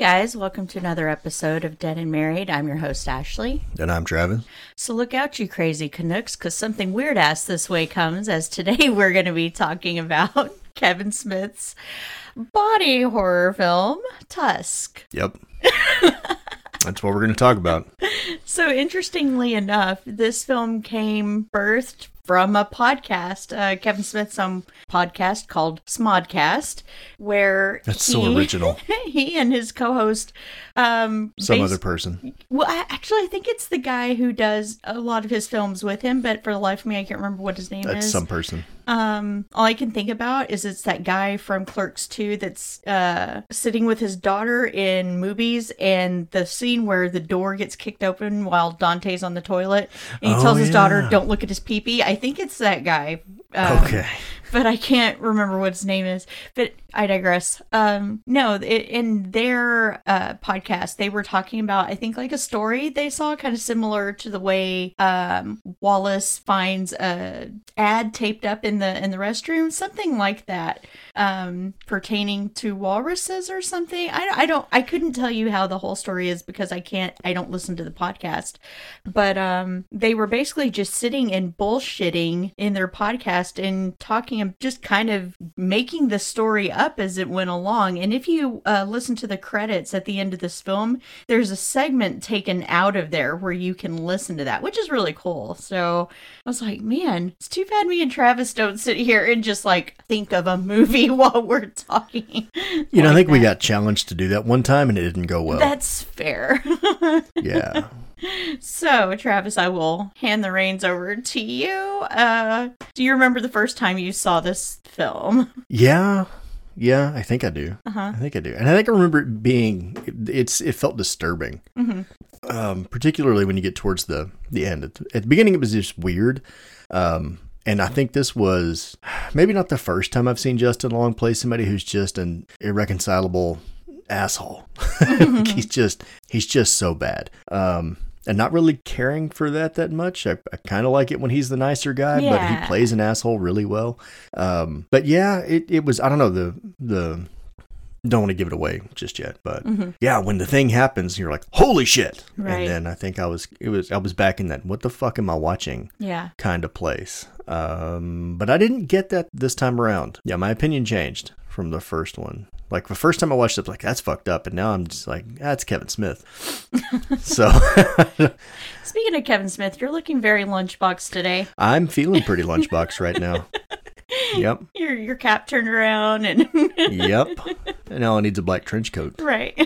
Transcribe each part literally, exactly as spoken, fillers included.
guys, welcome to another episode of Dead and Married. I'm your host, Ashley. And I'm Travis. So look out, you crazy Canucks, because something weird-ass this way comes, as today we're going to be talking about Kevin Smith's body horror film, Tusk. Yep. That's what we're going to talk about. So interestingly enough, this film came birthed from a podcast, uh, Kevin Smith's own podcast called Smodcast, where That's he, so original. he and his co-host, um, some bas- other person. Well, I, actually, I think it's the guy who does a lot of his films with him, but for the life of me, I can't remember what his name That's is. some person. Um, all I can think about is it's that guy from Clerks two that's uh sitting with his daughter in movies, and the scene where the door gets kicked open while Dante's on the toilet, and he Oh, tells his yeah. daughter, "Don't look at his pee-pee." I think it's that guy. Um, Okay. But I can't remember what his name is. But I digress. Um, no, it, in their uh, podcast, they were talking about, I think, like a story they saw kind of similar to the way um, Wallace finds a ad taped up in the in the restroom, something like that, um, pertaining to walruses or something. I, I don't. I couldn't tell you how the whole story is because I can't. I don't listen to the podcast. But um, they were basically just sitting and bullshitting in their podcast and talking, just kind of making the story up as it went along. And if you uh, listen to the credits at the end of this film, there's a segment taken out of there where you can listen to that, which is really cool. So I was like, man, it's too bad me and Travis don't sit here and just like think of a movie while we're talking. You know, like I think we that. got challenged to do that one time and it didn't go well. That's fair. Yeah. So, Travis, I will hand the reins over to you. Uh, do you remember the first time you saw this film? Yeah. Yeah, I think I do. Uh-huh. I think I do. And I think I remember it being, it, it's, it felt disturbing. Mm-hmm. Um, particularly when you get towards the, the end. At, at the beginning, it was just weird. Um, and I think this was maybe not the first time I've seen Justin Long play somebody who's just an irreconcilable asshole. Like he's just, he's just so bad. Um, and not really caring for that that much. I, I kind of like it when he's the nicer guy, Yeah. but he plays an asshole really well. Um, but yeah, it, it was, I don't know, the, the, don't want to give it away just yet, but Mm-hmm. yeah, when the thing happens, you're like, holy shit. Right. And then I think I was, it was, I was back in that, what the fuck am I watching Yeah. kind of place. Um, but I didn't get that this time around. Yeah, my opinion changed from the first one. Like the first time I watched it, like that's fucked up. And now I'm just like, that's Kevin Smith. So Speaking of Kevin Smith, you're looking very lunchbox today. I'm feeling pretty lunchbox right now. Yep. Your your cap turned around and Yep. And now I need a black trench coat. right.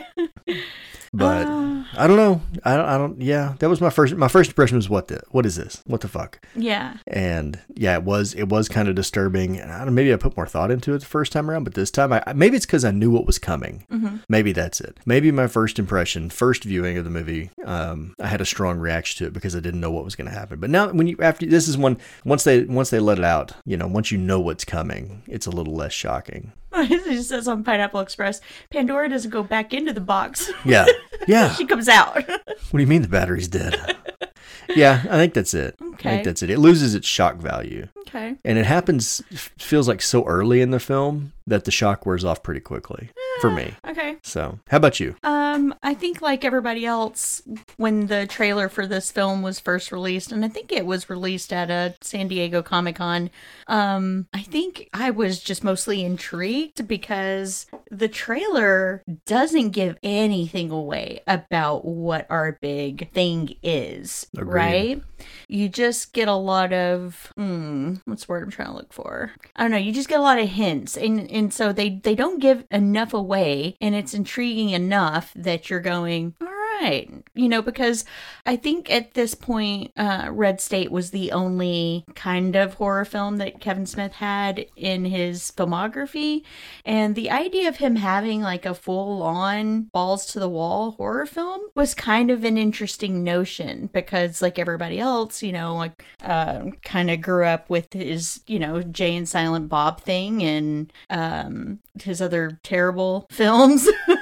But Uh. I don't know. I don't, I don't, yeah, that was my first, my first impression was what the, what is this? What the fuck? Yeah. And yeah, it was, it was kind of disturbing. And I don't know, maybe I put more thought into it the first time around, but this time I, maybe it's because I knew what was coming. Mm-hmm. Maybe that's it. Maybe my first impression, first viewing of the movie, um, I had a strong reaction to it because I didn't know what was going to happen. But now when you, after this is when, once they, once they let it out, you know, once you know what's coming, it's a little less shocking. It just says on Pineapple Express, Pandora doesn't go back into the box. Yeah. Yeah. She comes out. What do you mean the battery's dead? Yeah, I think that's it. I Okay. think that's it. It loses its shock value. Okay. And it happens, feels like so early in the film that the shock wears off pretty quickly for me. Okay. So, how about you? Um, I think like everybody else, when the trailer for this film was first released, and I think it was released at a San Diego Comic-Con, um, I think I was just mostly intrigued because the trailer doesn't give anything away about what our big thing is, Agreed. right? You just get a lot of, hmm, what's the word I'm trying to look for? I don't know. You just get a lot of hints. And, and so they, they don't give enough away, and it's intriguing enough that you're going, all right, you know, because I think at this point, uh, Red State was the only kind of horror film that Kevin Smith had in his filmography. And the idea of him having like a full on balls to the wall horror film was kind of an interesting notion because like everybody else, you know, like, uh, kind of grew up with his, you know, Jay and Silent Bob thing and, um, his other terrible films.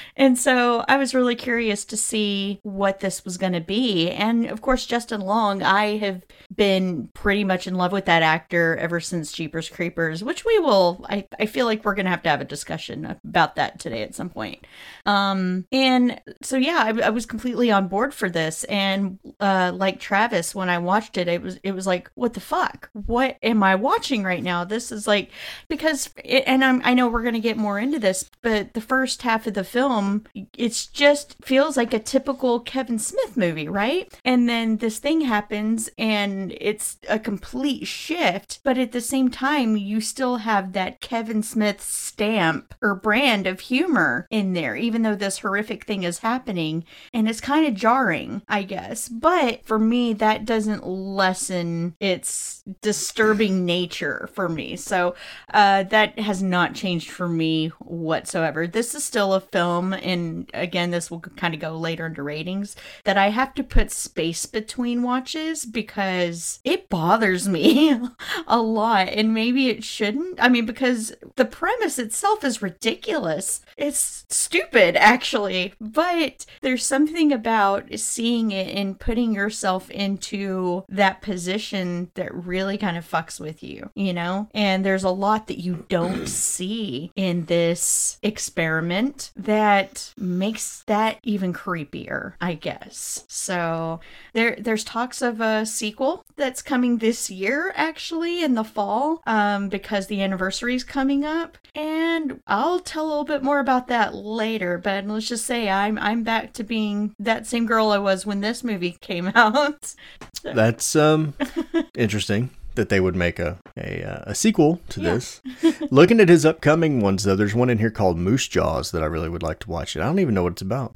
And so I was really curious to see what this was going to be. And of course, Justin Long, I have been pretty much in love with that actor ever since Jeepers Creepers, which we will, I, I feel like we're going to have to have a discussion about that today at some point. Um, and so, yeah, I, I was completely on board for this. And uh, like Travis, when I watched it, it was, it was like, what the fuck? What am I watching right now? This is like, because, it, and I'm, I know we're going to get more into this, but the first half of the film, it's just feels like a typical Kevin Smith movie, right? And then this thing happens and it's a complete shift, but at the same time, you still have that Kevin Smith stamp or brand of humor in there, even though this horrific thing is happening. And it's kind of jarring, I guess. But for me, that doesn't lessen its disturbing nature for me. So uh, that has not changed for me whatsoever. This is still a film, and again, this will kind of go later into ratings, that I have to put space between watches because it bothers me a lot, and maybe it shouldn't. I mean, because the premise itself is ridiculous. It's stupid, actually, but there's something about seeing it and putting yourself into that position that really kind of fucks with you, you know? And there's a lot that you don't see in this experiment that makes that even creepier, I guess. So there there's talks of a sequel that's coming this year, actually, in the fall, um, because the anniversary is coming up. And I'll tell a little bit more about that later, but let's just say I'm I'm back to being that same girl I was when this movie came out. That's um interesting that they would make a a, uh, a sequel to Yeah. this. Looking at his upcoming ones, though, there's one in here called Moose Jaws that I really would like to watch. And I don't even know what it's about.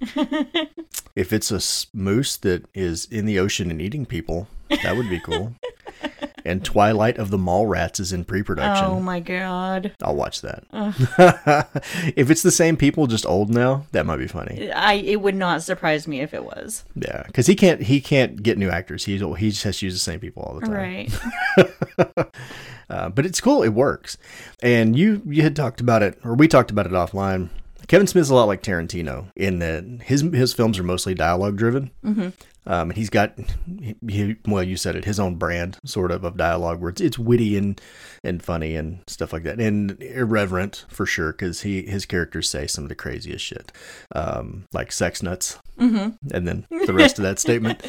If it's a s- moose that is in the ocean and eating people, that would be cool. And Twilight of the Mallrats is in pre-production. Oh my god. I'll watch that. If it's the same people, just old now, that might be funny. I it would not surprise me if it was. Yeah, because he can't he can't get new actors. He's he just has to use the same people all the time. Right. Uh, but it's cool. It works. And you you had talked about it, or we talked about it offline. Kevin Smith's a lot like Tarantino in that his his films are mostly dialogue driven. Mm-hmm. Um, and he's got, he, well, you said it, his own brand sort of of dialogue where it's, it's witty and, and funny and stuff like that, and irreverent for sure, because he his characters say some of the craziest shit, um, like sex nuts, mm-hmm. and then the rest of that statement.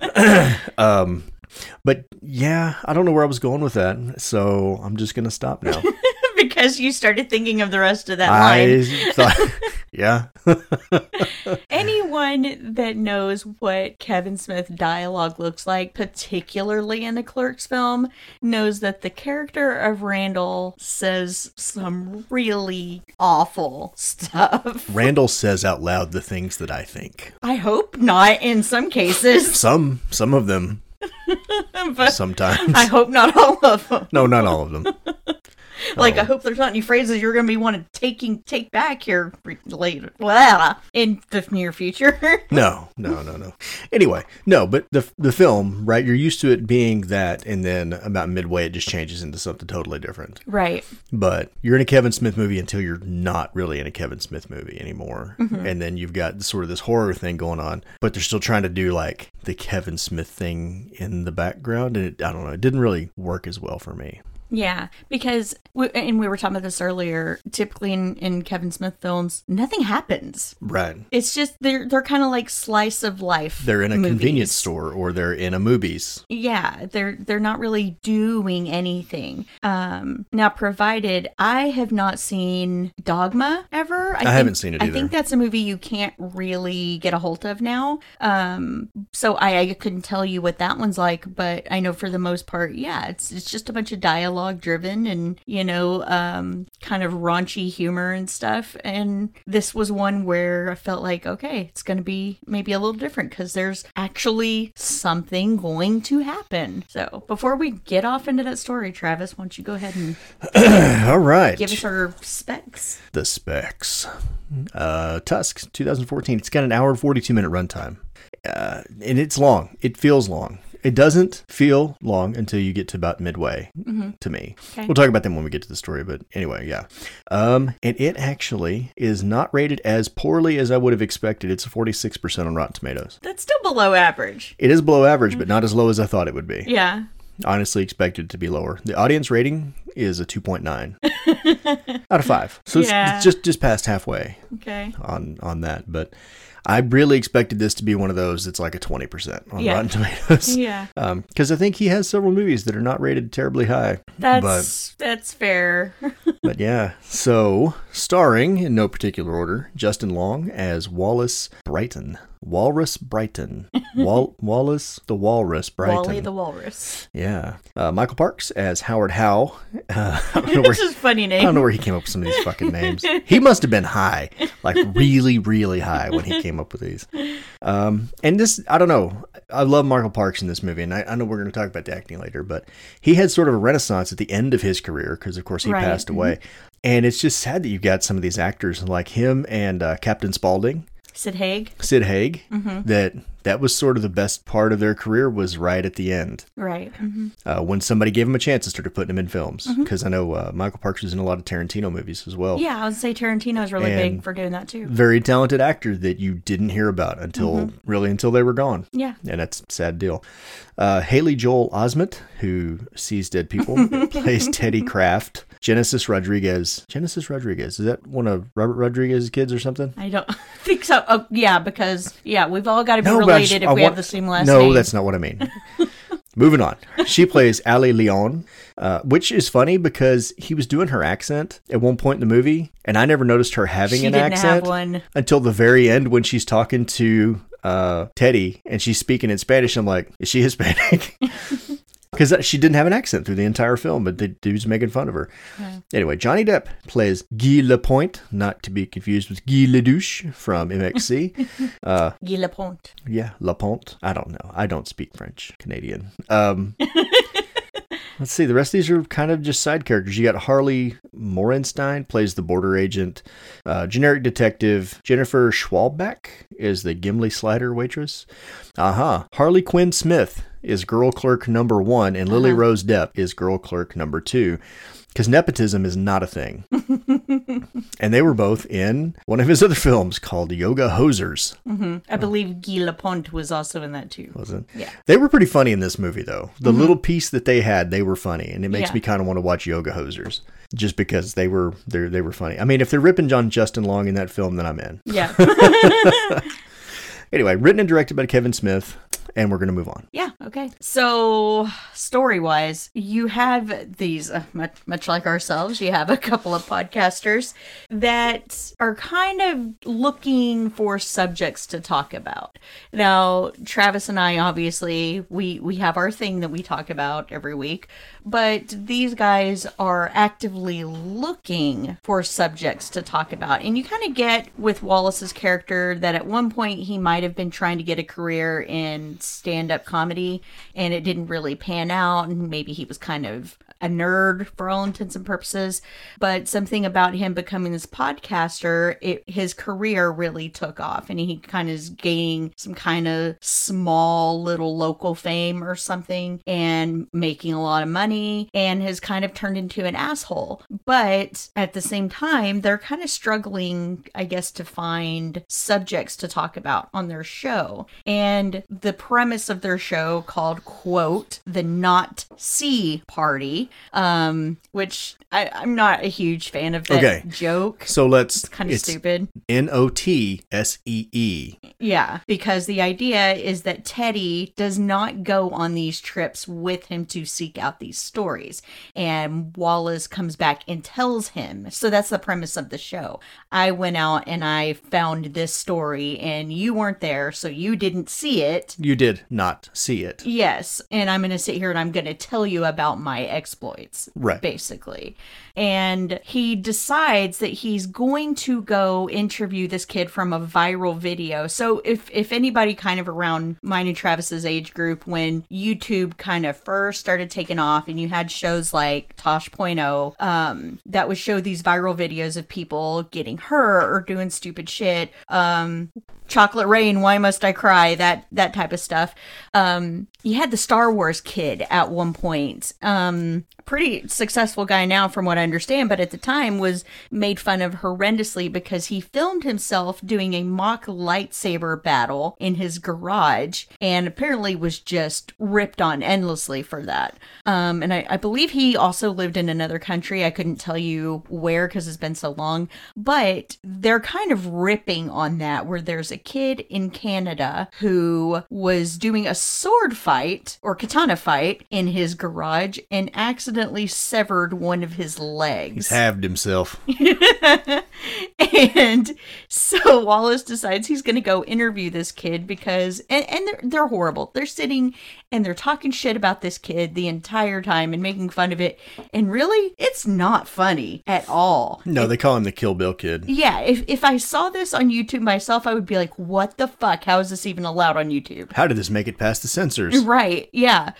um, but yeah, I don't know where I was going with that, so I'm just gonna stop now. Because you started thinking of the rest of that I line. thought, yeah. Anyone that knows what Kevin Smith dialogue looks like, particularly in the Clerks film, knows that the character of Randall says some really awful stuff. Randall says out loud the things that I think. I hope not in some cases. Some, some of them. But Sometimes. I hope not all of them. No, not all of them. Like, Oh. I hope there's not any phrases you're going to be wanting taking take back here re- later, blah, in the near future. No, no, no, no. Anyway, no, but the the film, right? You're used to it being that, and then about midway, it just changes into something totally different. Right. But you're in a Kevin Smith movie until you're not really in a Kevin Smith movie anymore, mm-hmm. and then you've got sort of this horror thing going on, but they're still trying to do like the Kevin Smith thing in the background, and it, I don't know, it didn't really work as well for me. Yeah, because, we, and we were talking about this earlier, typically in, in Kevin Smith films, nothing happens. Right. It's just, they're they're kind of like slice of life They're in a movies. convenience store, or they're in a movies. Yeah, they're they're not really doing anything. Um, now, provided I have not seen Dogma ever. I, I think, haven't seen it I either. think that's a movie you can't really get a hold of now. Um, so I, I couldn't tell you what that one's like, but I know for the most part, yeah, it's it's just a bunch of dialogue driven and, you know, um, kind of raunchy humor and stuff. And this was one where I felt like, okay, it's going to be maybe a little different because there's actually something going to happen. So before we get off into that story, Travis, why don't you go ahead and All right. give us our specs? The specs. Uh, Tusk, twenty fourteen. It's got an hour and forty-two minute runtime. Uh, and it's long. It feels long. It doesn't feel long until you get to about midway, Mm-hmm. to me. Okay. We'll talk about them when we get to the story, but anyway, yeah. Um, and it actually is not rated as poorly as I would have expected. It's a forty-six percent on Rotten Tomatoes. That's still below average. It is below average, but not as low as I thought it would be. Yeah. Honestly expected it to be lower. The audience rating is a two point nine out of five. So it's, Yeah. it's just, just past halfway Okay. on, on that. But I really expected this to be one of those that's like a twenty percent on Yeah. Rotten Tomatoes. Yeah. Because I think he has several movies that are not rated terribly high. That's that's fair. But yeah, so starring in no particular order, Justin Long as Wallace Brighton. Walrus Brighton. Wal- Wallace the Walrus Brighton. Wally the Walrus. Yeah. Uh, Michael Parks as Howard Howe. Uh, I don't know where, This is a funny I name. don't know where he came up with some of these fucking names. He must have been high, like really, really high when he came up with these. Um, and this, I don't know. I love Michael Parks in this movie, and I, I know we're going to talk about the acting later, but he had sort of a renaissance at the end of his career because, of course, he Right. passed away. And it's just sad that you've got some of these actors like him and uh, Captain Spaulding. Sid Haig. Sid Haig, Mm-hmm. that that was sort of the best part of their career was right at the end. Right. Mm-hmm. Uh, when somebody gave him a chance and started putting him in films. Because I know uh, Michael Parks was in a lot of Tarantino movies as well. Yeah, I would say Tarantino's really And- big for doing that too. Very talented actor that you didn't hear about until really until they were gone. Yeah. And that's a sad deal. Uh, Haley Joel Osment, who sees dead people, plays Teddy Kraft. Genesis Rodriguez. Genesis Rodriguez. Is that one of Robert Rodriguez's kids or something? I don't think so. Oh, yeah, because yeah, we've all got to be No, but I related just- if I we want- have the same last no, name. that's not what I mean. Moving on. She plays Ali Leon, uh, which is funny because he was doing her accent at one point in the movie, and I never noticed her having She an didn't accent have one. until the very end when she's talking to uh, Teddy and she's speaking in Spanish. I'm like, is she Hispanic? Because she didn't have an accent through the entire film, but the dude's making fun of her. Yeah. Anyway, Johnny Depp plays Guy Lapointe, not to be confused with Guy Ledouche from M X C. uh, Guy Lapointe. yeah, Lapointe. I don't know. I don't speak French Canadian. Um, let's see. The rest of these are kind of just side characters. You got Harley Morenstein plays the border agent. Uh, generic detective Jennifer Schwalbach is the Gimli Slider waitress. Aha. Uh-huh. Harley Quinn Smith is girl clerk number one, and Lily Uh-huh. Rose Depp is girl clerk number two. Because nepotism is not a thing. And they were both in one of his other films called Yoga Hosers. hmm I believe Guy Lapointe was also in that too. Was it? Yeah. They were pretty funny in this movie, though. The little piece that they had, they were funny, and it makes Yeah. me kind of want to watch Yoga Hosers just because they were they they were funny. I mean, if they're ripping John Justin Long in that film, then I'm in. Yeah. Anyway, written and directed by Kevin Smith, and we're going to move on. Yeah, okay. So, story-wise, you have these, uh, much, much like ourselves, you have a couple of podcasters that are kind of looking for subjects to talk about. Now, Travis and I, obviously, we, we have our thing that we talk about every week, but these guys are actively looking for subjects to talk about. And you kind of get with Wallace's character that at one point he might have been trying to get a career in stand-up comedy and it didn't really pan out, and maybe he was kind of a nerd for all intents and purposes. But something about him becoming this podcaster, it, his career really took off, and he kind of is gaining some kind of small little local fame or something and making a lot of money, and has kind of turned into an asshole. But at the same time, they're kind of struggling, I guess, to find subjects to talk about on their show. And the premise of their show, called, quote, The Not See Party, um, which I, I'm not a huge fan of that Okay. joke. So let's... It's kind of it's stupid. N O T S E E. Yeah, because the idea is that Teddy does not go on these trips with him to seek out these stories. And Wallace comes back and tells him. So that's the premise of the show. I went out and I found this story and you weren't there, so you didn't see it. You did not see it. Yes, and I'm going to sit here and I'm going to tell you about my exploits, Right. basically. And he decides that he's going to go interview this kid from a viral video. So if if anybody kind of around mine and Travis's age group, when YouTube kind of first started taking off and you had shows like Tosh point oh, um, that would show these viral videos of people getting hurt or doing stupid shit. Um, Chocolate Rain, Why Must I Cry? That that type of stuff. Um, you had the Star Wars kid at one point. Um, pretty successful guy now from what I understand, but at the time was made fun of horrendously because he filmed himself doing a mock lightsaber battle in his garage and apparently was just ripped on endlessly for that. Um, and I, I believe he also lived in another country. I couldn't tell you where because it's been so long, but they're kind of ripping on that where there's a kid in Canada who was doing a sword fight or katana fight in his garage and accidentally severed one of his legs. He's halved himself. And so Wallace decides he's going to go interview this kid because, and, and they're, they're horrible. They're sitting and they're talking shit about this kid the entire time and making fun of it. And really, it's not funny at all. No, it, they call him the Kill Bill kid. Yeah, if, if I saw this on YouTube myself, I would be like, what the fuck? How is this even allowed on YouTube? How did this make it past the censors? Right, yeah.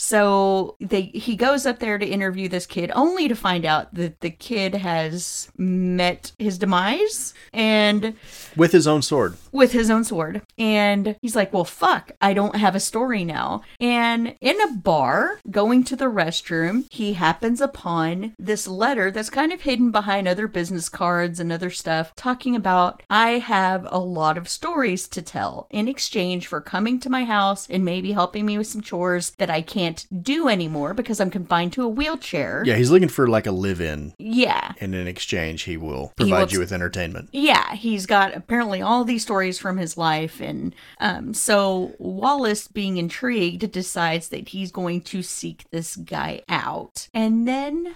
So they he goes up there to interview this kid only to find out that the kid has met his demise and with his own sword. With his own sword. And he's like, well, fuck, I don't have a story now. And in a bar, going to the restroom, he happens upon this letter that's kind of hidden behind other business cards and other stuff, talking about, I have a lot of stories to tell in exchange for coming to my house and maybe helping me with some chores that I can't do anymore because I'm confined to a wheelchair. Yeah, he's looking for like a live-in. Yeah. And in exchange, he will provide he will, you with entertainment. Yeah, he's got apparently all these stories from his life. And um, so Wallace, being intrigued, decides that he's going to seek this guy out. And then,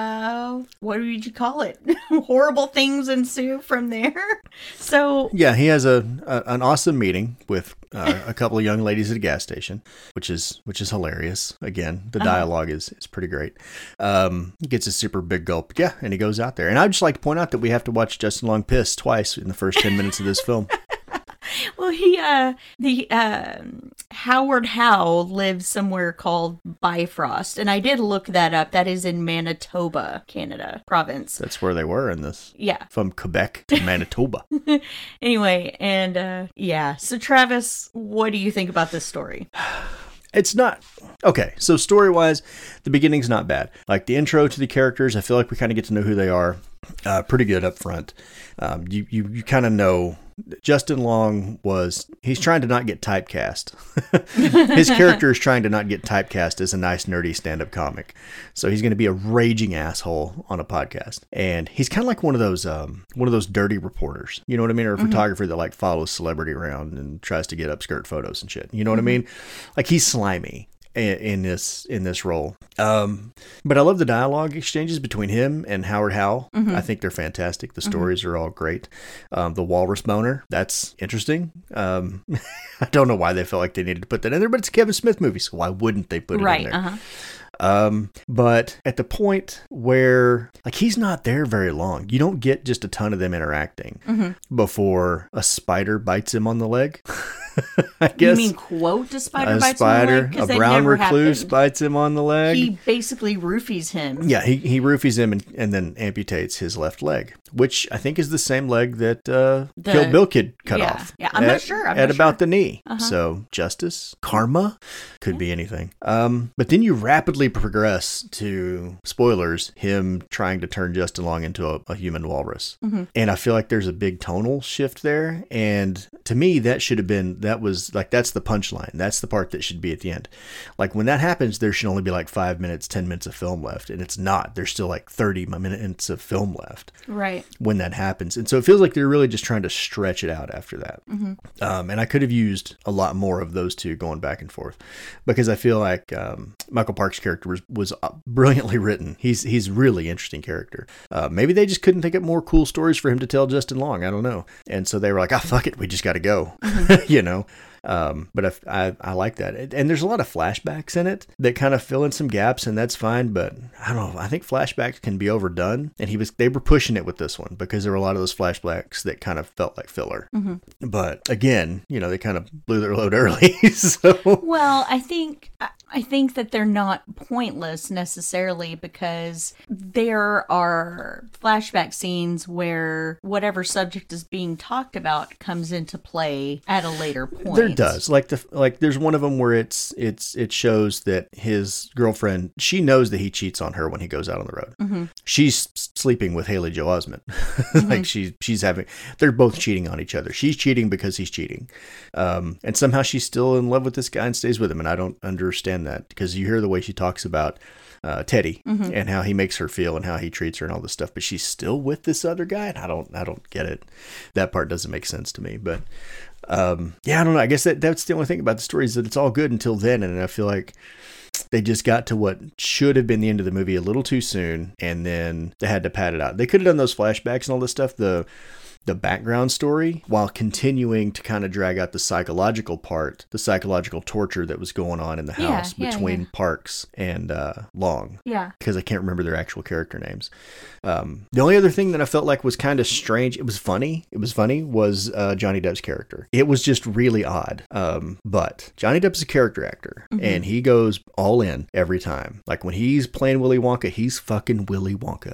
uh, what would you call it? Horrible things ensue from there. So yeah, he has a, a an awesome meeting with uh, a couple of young ladies at a gas station, which is which is hilarious. Again, the dialogue uh-huh. is is pretty great. Um, he gets a super big gulp, yeah, and he goes out there. And I'd just like to point out that we have to watch Justin Long piss twice in the first ten minutes of this film. Well, he, uh, the, uh, Howard Howe lives somewhere called Bifrost, and I did look that up. That is in Manitoba, Canada, province. That's where they were in this. Yeah. From Quebec to Manitoba. Anyway, and, uh, yeah. So, Travis, what do you think about this story? It's not... Okay, so story-wise, the beginning's not bad. Like, the intro to the characters, I feel like we kind of get to know who they are. Uh, pretty good up front. Um, you you, you kind of know... Justin Long was... He's trying to not get typecast. His character is trying to not get typecast as a nice, nerdy stand-up comic. So he's going to be a raging asshole on a podcast. And he's kind of like one of those um, one of those dirty reporters. You know what I mean? Or a mm-hmm. photographer that like follows celebrity around and tries to get upskirt photos and shit. You know what mm-hmm. I mean? Like he's slimy in, in this in this role. Um, but I love the dialogue exchanges between him and Howard Howe. Mm-hmm. I think they're fantastic. The stories mm-hmm. are all great. Um, the walrus boner, that's interesting. Um, I don't know why they felt like they needed to put that in there, but it's a Kevin Smith movie, so why wouldn't they put it right, in there? Uh-huh. Um, but at the point where, like, he's not there very long, you don't get just a ton of them interacting mm-hmm. before a spider bites him on the leg. I guess. You mean quote a spider a bites spider, him on the leg? A brown recluse happened. bites him on the leg. He basically roofies him. Yeah, he, he roofies him and, and then amputates his left leg, which I think is the same leg that uh, the, Kill Bill Kid cut yeah, off. Yeah, I'm at, not sure. I'm at not about sure. the knee. Uh-huh. So justice, karma, could yeah. be anything. Um, but then you rapidly progress to, spoilers, him trying to turn Justin Long into a, a human walrus. Mm-hmm. And I feel like there's a big tonal shift there. And to me, that should have been, that was like, that's the punchline. That's the part that should be at the end. Like when that happens, there should only be like five minutes, ten minutes of film left. And it's not. There's still like thirty minutes of film left. Right. When that happens. And so it feels like they're really just trying to stretch it out after that. Mm-hmm. Um, and I could have used a lot more of those two going back and forth because I feel like um, Michael Park's character was, was brilliantly written. He's he's really interesting character. Uh, maybe they just couldn't think of more cool stories for him to tell Justin Long. I don't know. And so they were like, ah, oh, fuck it. We just got to go. Mm-hmm. You know? Um, but I, I, I like that. And there's a lot of flashbacks in it that kind of fill in some gaps, and that's fine. But I don't know. I think flashbacks can be overdone. And he was, they were pushing it with this one because there were a lot of those flashbacks that kind of felt like filler. Mm-hmm. But again, you know, they kind of blew their load early. So well, I think, I think that they're not pointless necessarily because there are flashback scenes where whatever subject is being talked about comes into play at a later point. They're it does. Like the like, there's one of them where it's it's it shows that his girlfriend, she knows that he cheats on her when he goes out on the road. Mm-hmm. She's sleeping with Haley Joel Osment. Mm-hmm. Like she she's having, they're both cheating on each other. She's cheating because he's cheating, um, and somehow she's still in love with this guy and stays with him. And I don't understand that, because you hear the way she talks about Uh, Teddy mm-hmm. and how he makes her feel and how he treats her and all this stuff, but she's still with this other guy, and I don't, I don't get it. That part doesn't make sense to me. But um, yeah, I don't know. I guess that that's the only thing about the story, is that it's all good until then, and I feel like they just got to what should have been the end of the movie a little too soon, and then they had to pad it out. They could have done those flashbacks and all this stuff, the the background story, while continuing to kind of drag out the psychological part, the psychological torture that was going on in the house yeah, yeah, between yeah. Parks and uh, Long. Yeah. Because I can't remember their actual character names. Um, the only other thing that I felt like was kind of strange, it was funny, it was funny, was uh, Johnny Depp's character. It was just really odd. Um, but Johnny Depp's a character actor, mm-hmm. and he goes all in every time. Like when he's playing Willy Wonka, he's fucking Willy Wonka.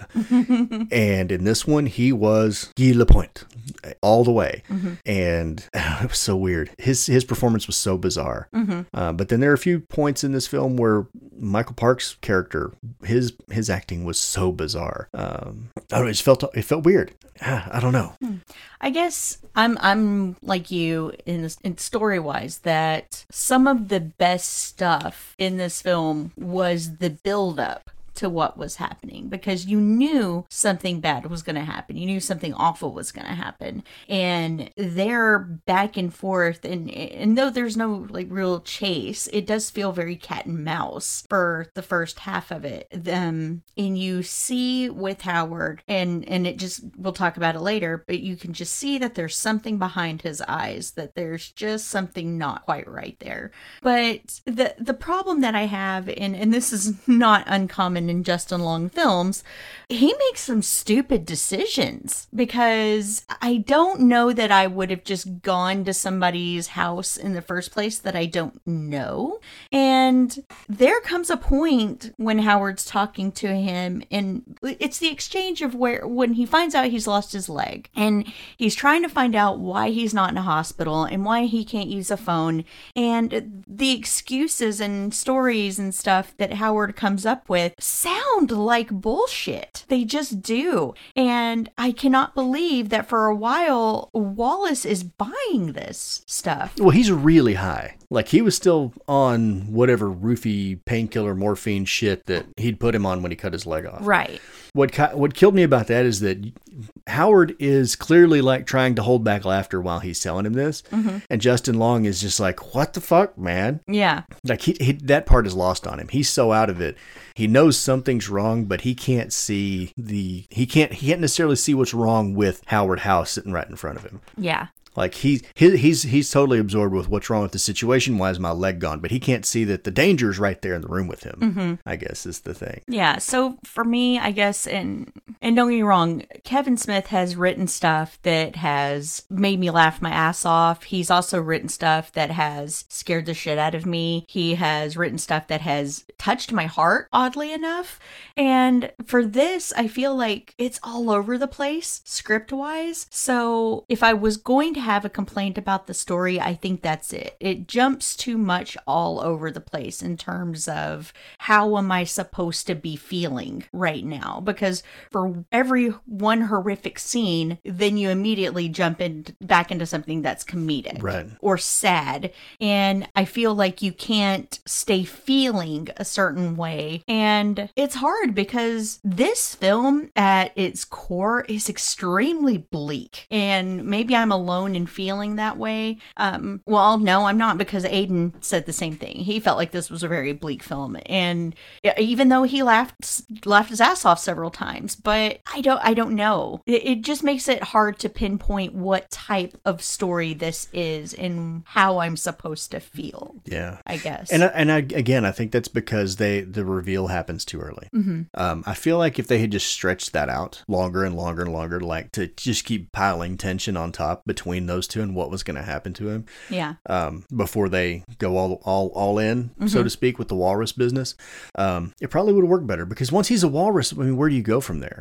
And in this one, he was Guy Lapointe. All the way. Mm-hmm. And uh, it was so weird. His his performance was so bizarre. Mm-hmm. Uh, but then there are a few points in this film where Michael Parks' character, his his acting was so bizarre. Um, I don't know, it just felt it felt weird. I don't know. I guess I'm I'm like you in this, in story wise, that some of the best stuff in this film was the build up to what was happening, because you knew something bad was going to happen. You knew something awful was going to happen. And they're back and forth. And, and though there's no like real chase, it does feel very cat and mouse for the first half of it. Um, and you see with Howard, and, and it just, we'll talk about it later, but you can just see that there's something behind his eyes, that there's just something not quite right there. But the, the problem that I have, and, and this is not uncommon in Justin Long films, he makes some stupid decisions, because I don't know that I would have just gone to somebody's house in the first place that I don't know. And there comes a point when Howard's talking to him, and it's the exchange of where, when he finds out he's lost his leg, and he's trying to find out why he's not in a hospital and why he can't use a phone, and the excuses and stories and stuff that Howard comes up with sound like bullshit. They just do. And I cannot believe that for a while Wallace is buying this stuff. Well, he's really high. Like, he was still on whatever roofie painkiller morphine shit that he'd put him on when he cut his leg off. Right. What what killed me about that is that Howard is clearly like trying to hold back laughter while he's telling him this. Mm-hmm. And Justin Long is just like, what the fuck, man? Yeah. Like, he, he that part is lost on him. He's so out of it. He knows something's wrong, but he can't see the, he can't, he can't necessarily see what's wrong with Howard House sitting right in front of him. Yeah. Like, he, he he's he's totally absorbed with what's wrong with the situation. Why is my leg gone? But he can't see that the danger is right there in the room with him, mm-hmm. I guess is the thing. Yeah, so for me, I guess, and, and don't get me wrong, Kevin Smith has written stuff that has made me laugh my ass off. He's also written stuff that has scared the shit out of me. He has written stuff that has touched my heart, oddly enough. And for this, I feel like it's all over the place, script-wise. So if I was going to have a complaint about the story, I think that's it. It jumps too much all over the place in terms of how am I supposed to be feeling right now? Because for every one horrific scene, then you immediately jump in back into something that's comedic, right, or sad. And I feel like you can't stay feeling a certain way. And it's hard because this film at its core is extremely bleak. And maybe I'm alone in feeling that way. Um, well, no, I'm not, because Aiden said the same thing. He felt like this was a very bleak film, and even though he laughed laughed his ass off several times, but I don't, I don't know. It, it just makes it hard to pinpoint what type of story this is and how I'm supposed to feel. Yeah, I guess. And and I, again, I think that's because they the reveal happens too early. Mm-hmm. Um, I feel like if they had just stretched that out longer and longer and longer, like to just keep piling tension on top between those two and what was going to happen to him. Yeah. Um, before they go all all all in, mm-hmm. so to speak, with the walrus business, um, it probably would have worked better, because once he's a walrus, I mean, where do you go from there?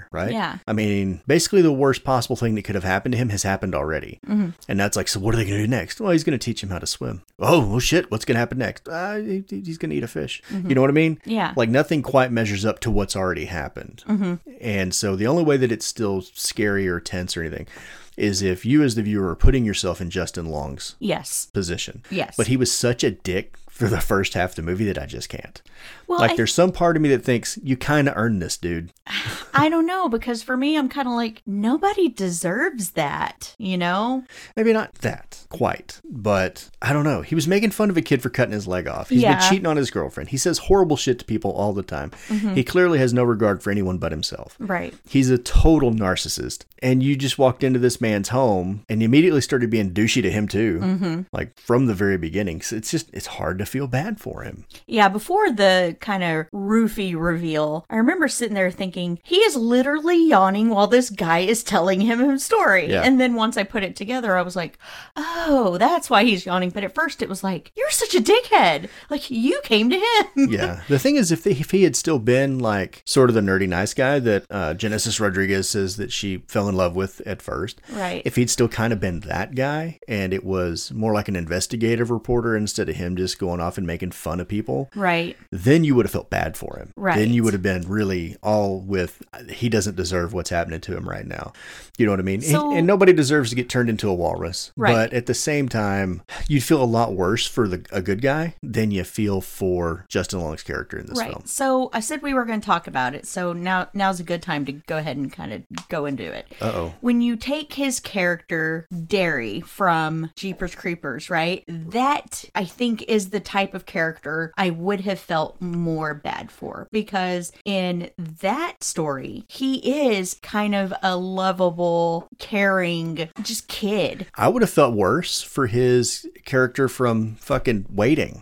there, right? Yeah. I mean, basically the worst possible thing that could have happened to him has happened already. Mm-hmm. And that's like, so what are they going to do next? Well, he's going to teach him how to swim. Oh, well, shit, what's going to happen next? Uh, he, he's going to eat a fish. Mm-hmm. You know what I mean? Yeah. Like nothing quite measures up to what's already happened. Mm-hmm. And so the only way that it's still scary or tense or anything is if you as the viewer are putting yourself in Justin Long's yes. position. Yes. But he was such a dick for the first half of the movie that I just can't. Well, like I, there's some part of me that thinks you kind of earned this, dude. I don't know, because for me, I'm kind of like, nobody deserves that, you know? Maybe not that quite, but I don't know. He was making fun of a kid for cutting his leg off. He's yeah. been cheating on his girlfriend. He says horrible shit to people all the time. Mm-hmm. He clearly has no regard for anyone but himself. Right. He's a total narcissist. And you just walked into this man's home and immediately started being douchey to him too. Mm-hmm. Like from the very beginning. So it's just, it's hard to feel bad for him. Yeah, before the kind of roofie reveal, I remember sitting there thinking, he is literally yawning while this guy is telling him his story. Yeah. And then once I put it together, I was like, oh, that's why he's yawning. But at first it was like, you're such a dickhead. Like, you came to him. Yeah. The thing is, if, they, if he had still been like sort of the nerdy nice guy that uh, Genesis Rodriguez says that she fell in love with at first. Right. If he'd still kind of been that guy and it was more like an investigative reporter instead of him just going off and making fun of people. Right. Then you would have felt bad for him. Right. Then you would have been really all with, he doesn't deserve what's happening to him right now. You know what I mean? So, and, and nobody deserves to get turned into a walrus. Right. But at the same time, you'd feel a lot worse for the a good guy than you feel for Justin Long's character in this right. film. So I said we were going to talk about it. So now now's a good time to go ahead and kind of go into it. Uh-oh. When you take his character, Derry, from Jeepers Creepers, right? That, I think, is the type of character I would have felt more bad for. Because in that story, he is kind of a lovable, caring, just kid. I would have felt worse for his character from fucking Waiting.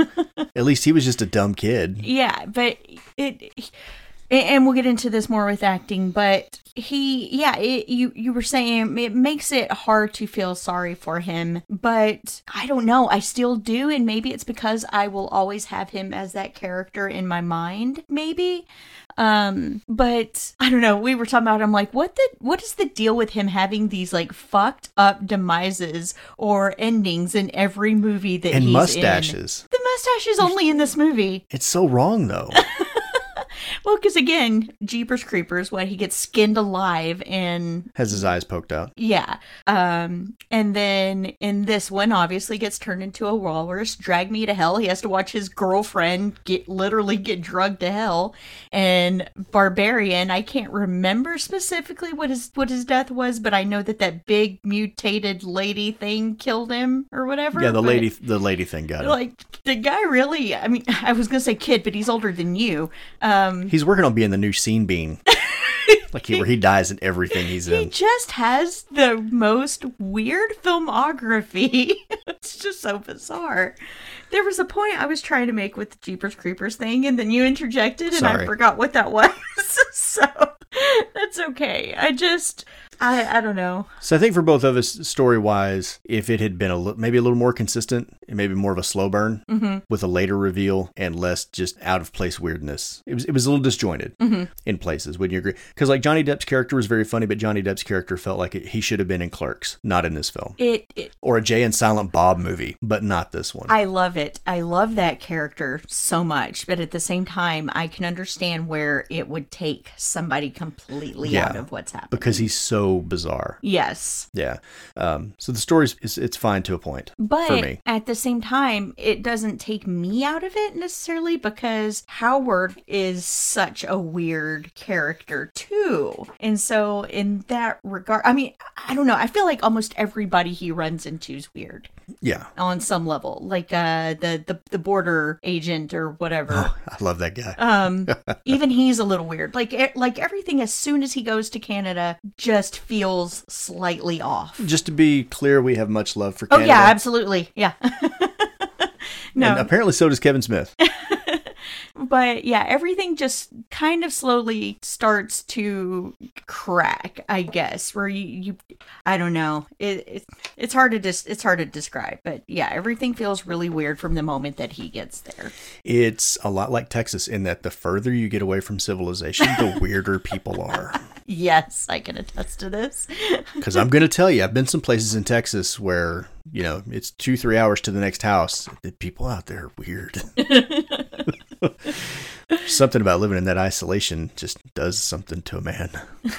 At least he was just a dumb kid. Yeah, but it... And we'll get into this more with acting, but he, yeah, it, you, you were saying it makes it hard to feel sorry for him, but I don't know. I still do. And maybe it's because I will always have him as that character in my mind, maybe. Um, but I don't know. We were talking about, I'm like, what the, what is the deal with him having these like fucked up demises or endings in every movie that and he's mustaches. in? The mustache is only in this movie. It's so wrong though. Well, because again, Jeepers Creepers, what, he gets skinned alive and... Has his eyes poked out. Yeah. Um, and then in this one, obviously gets turned into a walrus, drag me to hell. He has to watch his girlfriend get literally get drugged to hell. And Barbarian, I can't remember specifically what his what his death was, but I know that that big mutated lady thing killed him or whatever. Yeah, the but, lady the lady thing got him. Like, the guy really... I mean, I was going to say kid, but he's older than you. Um... He's working on being the new Scene Bean. Like he, where he dies in everything he's he in. He just has the most weird filmography. It's just so bizarre. There was a point I was trying to make with the Jeepers Creepers thing, and then you interjected, and Sorry. I forgot what that was. So that's okay. I just... I, I don't know. So I think for both of us, story-wise, if it had been a li- maybe a little more consistent, and maybe more of a slow burn mm-hmm. with a later reveal and less just out-of-place weirdness, it was it was a little disjointed mm-hmm. in places. Wouldn't you agree? Because like Johnny Depp's character was very funny, but Johnny Depp's character felt like it, he should have been in Clerks, not in this film. It, it or a Jay and Silent Bob movie, but not this one. I love it. I love that character so much, but at the same time, I can understand where it would take somebody completely yeah, out of what's happening. Because he's so bizarre. Yes. Yeah. Um, so the story is it's fine to a point. But for me. At the same time, it doesn't take me out of it necessarily because Howard is such a weird character too. And so in that regard, I mean, I don't know. I feel like almost everybody he runs into is weird. Yeah. On some level. Like uh, the, the, the border agent or whatever. Oh, I love that guy. Um, even he's a little weird. Like, it, like everything as soon as he goes to Canada just feels slightly off. Just to be clear, we have much love for Oh, Canada. yeah, absolutely. Yeah. No. And apparently so does Kevin Smith. But yeah, everything just kind of slowly starts to crack, I guess, where you, you I don't know. It, it it's hard to dis, it's hard to describe, but yeah, everything feels really weird from the moment that he gets there. It's a lot like Texas in that the further you get away from civilization, the weirder people are. Yes, I can attest to this. Because I'm going to tell you, I've been some places in Texas where, you know, it's two, three hours to the next house. The people out there are weird. Something about living in that isolation just does something to a man.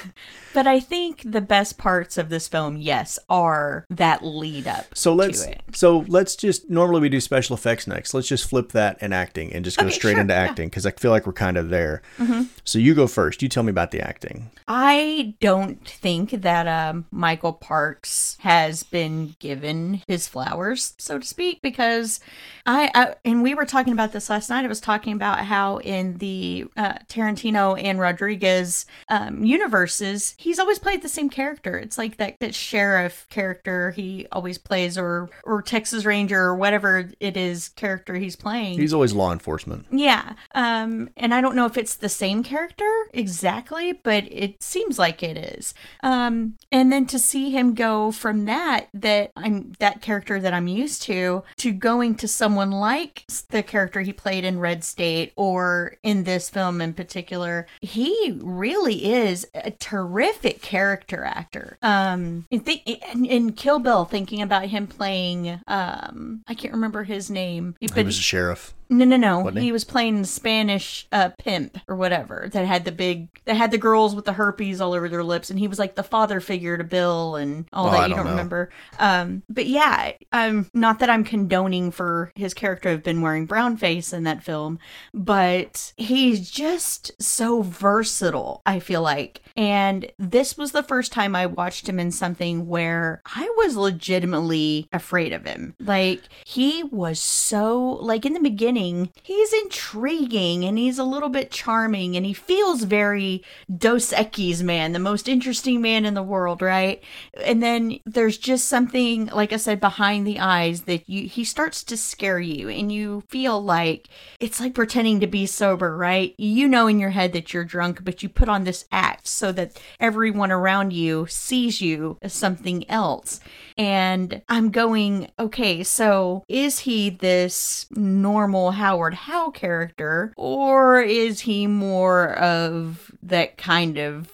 But I think the best parts of this film, yes, are that lead up. So let's to it. so let's just normally we do special effects next. Let's just flip that and acting and just go Okay, straight sure, into yeah. acting because I feel like we're kind of there. Mm-hmm. So you go first. You tell me about the acting. I don't think that um, Michael Parks has been given his flowers, so to speak, because I, I and we were talking about this last night. I was talking about how in the uh, Tarantino and Rodriguez um, universes, he's always played the same character. It's like that, that sheriff character he always plays, or or Texas Ranger, or whatever it is character he's playing. He's always law enforcement. Yeah. Um, and I don't know if it's the same character exactly, but it seems like it is. Um, and then to see him go from that, that I'm that character that I'm used to, to going to someone like the character he played in Red State or in this film in particular, he really is a terrific character actor. Um, in, th- in, in Kill Bill, thinking about him playing, um, I can't remember his name. He but was a sheriff. No, no, no. Wasn't he? He was playing the Spanish uh, pimp or whatever that had the big, that had the girls with the herpes all over their lips, and he was like the father figure to Bill and all Oh, that. I You don't don't know. remember. Um, but yeah, um, not that I'm condoning for his character to have been wearing brown face in that film, but he's just so versatile, I feel like. And this was the first time I watched him in something where I was legitimately afraid of him. Like, he was so, like in the beginning, he's intriguing and he's a little bit charming and he feels very Dos Equis man, the most interesting man in the world, right? And then there's just something, like I said, behind the eyes that you he starts to scare you and you feel like it's like pretending to be sober, right? You know in your head that you're drunk, but you put on this act so that everyone around you sees you as something else. And I'm going, okay, so is he this normal Howard Howe character, or is he more of that kind of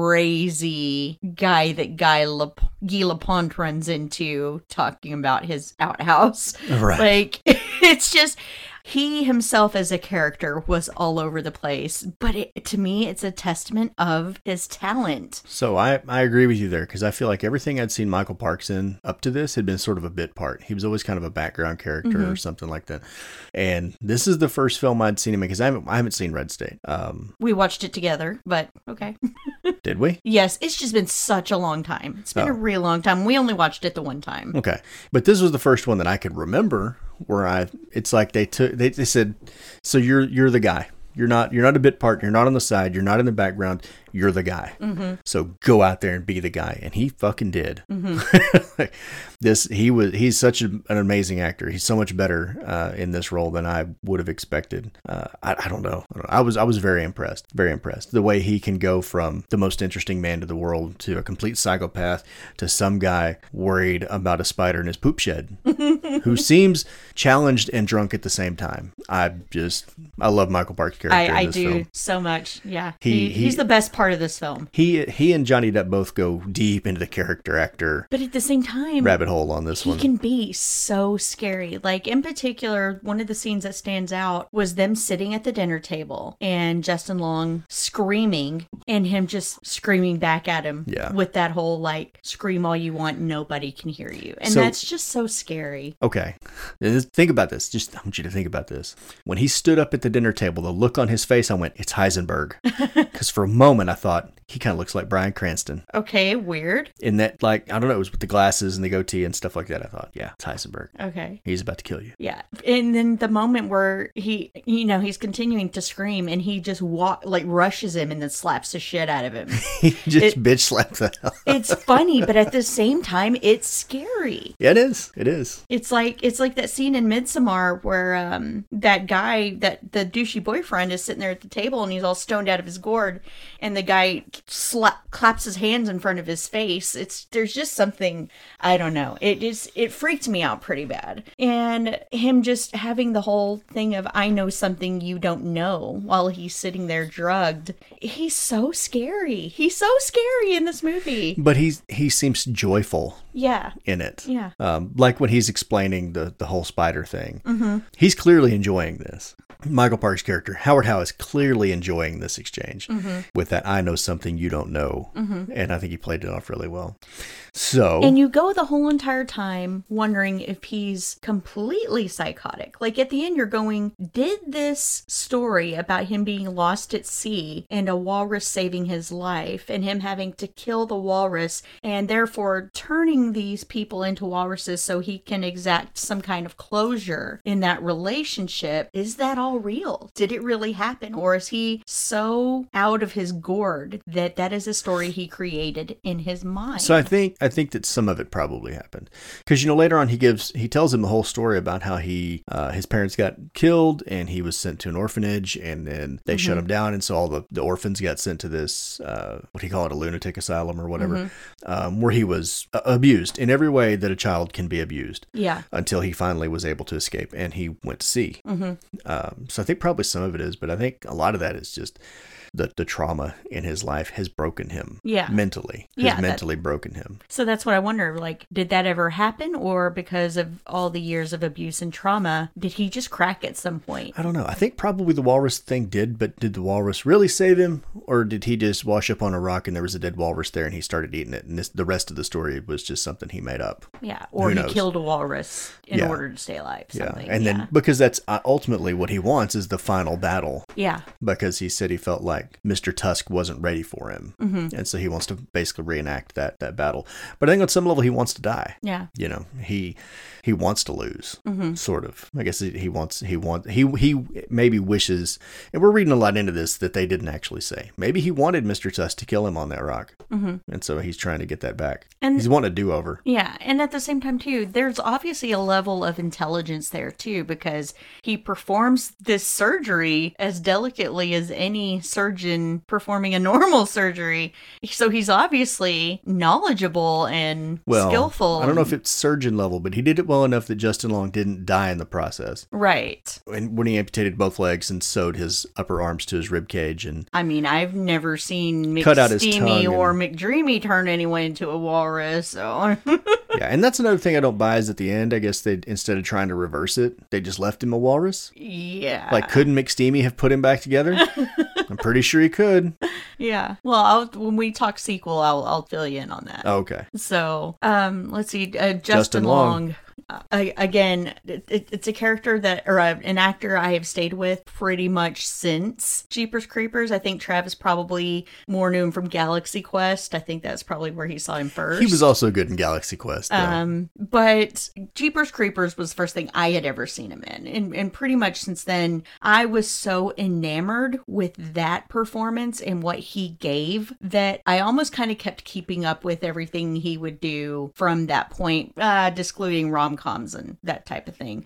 crazy guy that Guy, Lap- Guy Lapointe runs into talking about his outhouse? Right. Like, it's just... He himself as a character was all over the place, but it, to me, it's a testament of his talent. So I, I agree with you there because I feel like everything I'd seen Michael Parks in up to this had been sort of a bit part. He was always kind of a background character Mm-hmm. or something like that. And this is the first film I'd seen him in because I haven't, I haven't seen Red State. Um, We watched it together, but okay. did we? Yes, it's just been such a long time. It's been Oh. a real long time. We only watched it the one time. Okay. But this was the first one that I could remember where I, it's like they took, they, they said, so you're, you're the guy. You're not, you're not a bit part. You're not on the side. You're not in the background. You're the guy. Mm-hmm. So go out there and be the guy. And he fucking did. Mm-hmm. this, he was, he's such a, an amazing actor. He's so much better uh, in this role than I would have expected. Uh, I, I don't know. I don't know. I was, I was very impressed. Very impressed. The way he can go from the most interesting man to the world to a complete psychopath to some guy worried about a spider in his poop shed who seems challenged and drunk at the same time. I just, I love Michael Parks' character I, in I this do film. so much. Yeah. He- He, he- he's the best part of this film. He he and Johnny Depp both go deep into the character actor But at the same time, rabbit hole on this he one. can be so scary. Like, in particular, one of the scenes that stands out was them sitting at the dinner table and Justin Long screaming and him just screaming back at him Yeah. with that whole, like, scream all you want, nobody can hear you. And So- that's just so scary. Okay. Think about this. Just I want you to think about this. When he stood up at the dinner table, the look on his face, I went, it's Heisenberg. Because for a moment, I thought, he kind of looks like Bryan Cranston. Okay, weird. In that, like, I don't know, it was with the glasses and the goatee and stuff like that. I thought, yeah, it's Heisenberg. Okay. He's about to kill you. Yeah. And then the moment where he, you know, he's continuing to scream and he just walk, like rushes him and then slaps the shit out of him. He just It- bitch slapped the hell. It's funny, but at the same time, it's scary. Yeah, it is. It is. It's like it's like that scene in Midsommar where um that guy, that the douchey boyfriend, is sitting there at the table and he's all stoned out of his gourd, and the guy slap, claps his hands in front of his face. It's there's just something, I don't know. It is it freaked me out pretty bad. And him just having the whole thing of I know something you don't know while he's sitting there drugged. He's so scary. He's so scary in this movie. But he's he seems joyful. Yeah. In it. Yeah. Um, like when he's explaining the, the whole spider thing. Mm-hmm. He's clearly enjoying this. Michael Park's character, Howard Howe, is clearly enjoying this exchange mm-hmm. with that I know something you don't know. Mm-hmm. And I think he played it off really well. So. And you go the whole entire time wondering if he's completely psychotic. Like at the end, you're going, did this story about him being lost at sea and a walrus saving his life and him having to kill the walrus and therefore turning these people into walruses so he can exact some kind of closure in that relationship, is that all real? Did it really happen? Or is he so out of his gourd that that is a story he created in his mind? So I think I think that some of it probably happened because, you know, later on he gives he tells him the whole story about how he uh, his parents got killed and he was sent to an orphanage and then they mm-hmm. shut him down, and so all the, the orphans got sent to this uh, what do you call it, a lunatic asylum or whatever, mm-hmm. um, where he was uh, abused in every way that a child can be abused. Yeah. Until he finally was able to escape and he went to sea. Mm-hmm. Um, so I think probably some of it is, but I think a lot of that is just the, the trauma in his life has broken him. Yeah. Mentally. Has yeah, mentally that, broken him. So that's what I wonder, like, did that ever happen? Or because of all the years of abuse and trauma, did he just crack at some point? I don't know. I think probably the walrus thing did, but did the walrus really save him? Or did he just wash up on a rock and there was a dead walrus there and he started eating it? And this, the rest of the story was just something he made up. Yeah. Or he killed a walrus in yeah. order to stay alive. Something. Yeah. And yeah. then, because that's ultimately what he wants is the final battle. Yeah. Because he said he felt like Mister Tusk wasn't ready for him. Mm-hmm. And so he wants to basically reenact that that battle. But I think on some level he wants to die. Yeah. You know, he he wants to lose, mm-hmm. sort of. I guess he, he wants, he wants, he he maybe wishes, and we're reading a lot into this that they didn't actually say. Maybe he wanted Mister Tusk to kill him on that rock. Mm-hmm. And so he's trying to get that back. And he's wanting a do-over. Yeah. And at the same time, too, there's obviously a level of intelligence there, too, because he performs this surgery as delicately as any surgeon performing a normal surgery. So he's obviously knowledgeable and well, skillful. I don't know if it's surgeon level, but he did it well enough that Justin Long didn't die in the process. Right. And when he amputated both legs and sewed his upper arms to his rib cage, and I mean, I've never seen cut out his McSteamy tongue or and, McDreamy turn anyone into a walrus. So. Yeah, and that's another thing I don't buy is at the end, I guess they instead of trying to reverse it, they just left him a walrus. Yeah. Like, couldn't McSteamy have put him back together? I'm pretty sure he could. Yeah. Well, I'll, when we talk sequel, I'll I'll fill you in on that. Oh, okay. So, um, let's see. Uh, Justin, Justin Long. Long. Uh, again, it, it's a character that, or uh, an actor I have stayed with pretty much since Jeepers Creepers. I think Travis probably more knew him from Galaxy Quest. I think that's probably where he saw him first. He was also good in Galaxy Quest, though. Um, but Jeepers Creepers was the first thing I had ever seen him in. And, and pretty much since then, I was so enamored with that performance and what he gave that I almost kind of kept keeping up with everything he would do from that point, uh, excluding rom coms and that type of thing.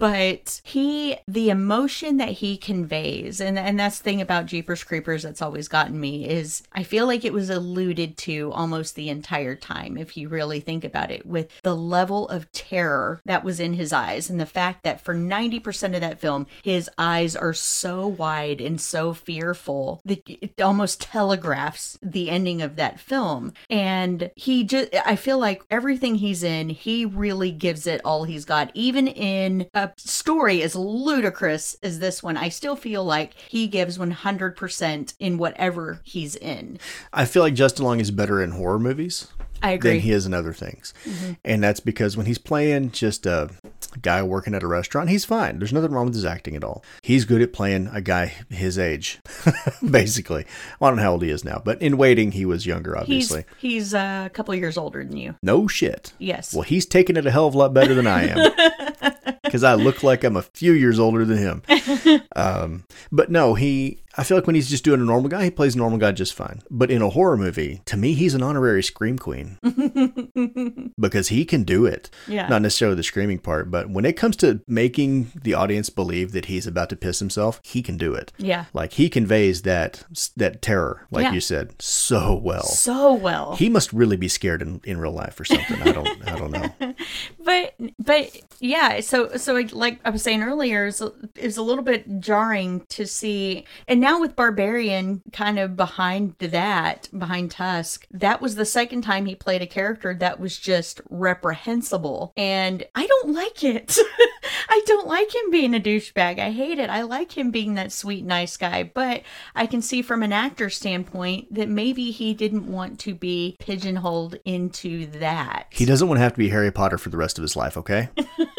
But he, the emotion that he conveys, and, and that's the thing about Jeepers Creepers that's always gotten me, is I feel like it was alluded to almost the entire time, if you really think about it, with the level of terror that was in his eyes and the fact that for ninety percent of that film, his eyes are so wide and so fearful that it almost telegraphs the ending of that film. And he just, I feel like everything he's in, he really gives it all he's got. Even in a story as ludicrous as this one, I still feel like he gives one hundred percent in whatever he's in. I feel like Justin Long is better in horror movies. I agree. Than he is in other things. Mm-hmm. And that's because when he's playing just a guy working at a restaurant, he's fine. There's nothing wrong with his acting at all. He's good at playing a guy his age, basically. Well, I don't know how old he is now, but in Waiting, he was younger, obviously. He's, he's uh, a couple of years older than you. No shit. Yes. Well, he's taking it a hell of a lot better than I am. Because I look like I'm a few years older than him. um, but no, he I feel like when he's just doing a normal guy, he plays a normal guy just fine. But in a horror movie, to me, he's an honorary scream queen because he can do it. Yeah. Not necessarily the screaming part, but when it comes to making the audience believe that he's about to piss himself, he can do it. Yeah. Like he conveys that that terror, like Yeah. you said, so well. So well. He must really be scared in, in real life or something. I don't I don't know. But but yeah, so so like I was saying earlier, it's a, it's a little bit jarring to see, and now with Barbarian kind of behind that, behind Tusk, that was the second time he played a character that was just reprehensible, and I don't like it. I don't like him being a douchebag. I hate it. I like him being that sweet, nice guy, but I can see from an actor standpoint that maybe he didn't want to be pigeonholed into that. He doesn't want to have to be Harry Potter for the rest of his life, okay?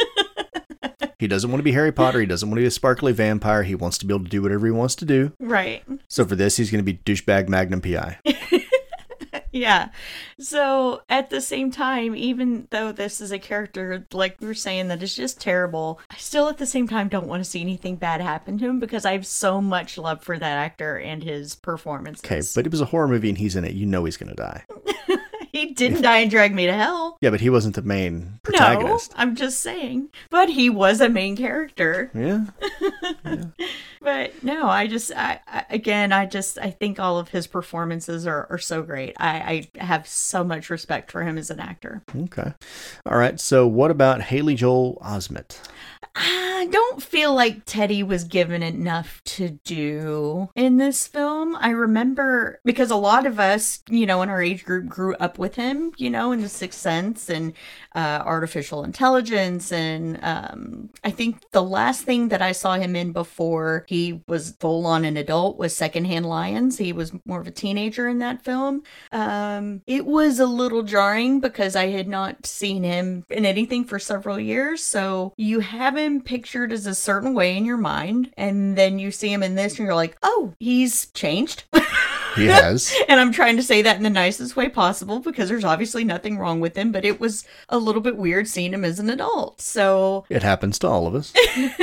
He doesn't want to be Harry Potter. He doesn't want to be a sparkly vampire. He wants to be able to do whatever he wants to do. Right. So for this, he's going to be douchebag Magnum P I. Yeah. So at the same time, even though this is a character, like we were saying, that is just terrible, I still at the same time don't want to see anything bad happen to him because I have so much love for that actor and his performances. Okay, but it was a horror movie and he's in it. You know he's going to die. He didn't die and drag me to hell. Yeah, but he wasn't the main protagonist. No, I'm just saying. But he was a main character. Yeah. yeah. But no, I just, I, I again, I just, I think all of his performances are, are so great. I, I have so much respect for him as an actor. Okay. All right. So what about Haley Joel Osment? I don't feel like Teddy was given enough to do in this film. I remember because a lot of us, you know, in our age group grew up with him, you know, in The Sixth Sense and uh, Artificial Intelligence. And um, I think the last thing that I saw him in before he was full on an adult was Secondhand Lions. He was more of a teenager in that film. Um, it was a little jarring because I had not seen him in anything for several years. So you haven't him pictured as a certain way in your mind, and then you see him in this and you're like, oh, he's changed. He has. And I'm trying to say that in the nicest way possible because there's obviously nothing wrong with him, but it was a little bit weird seeing him as an adult. So it happens to all of us.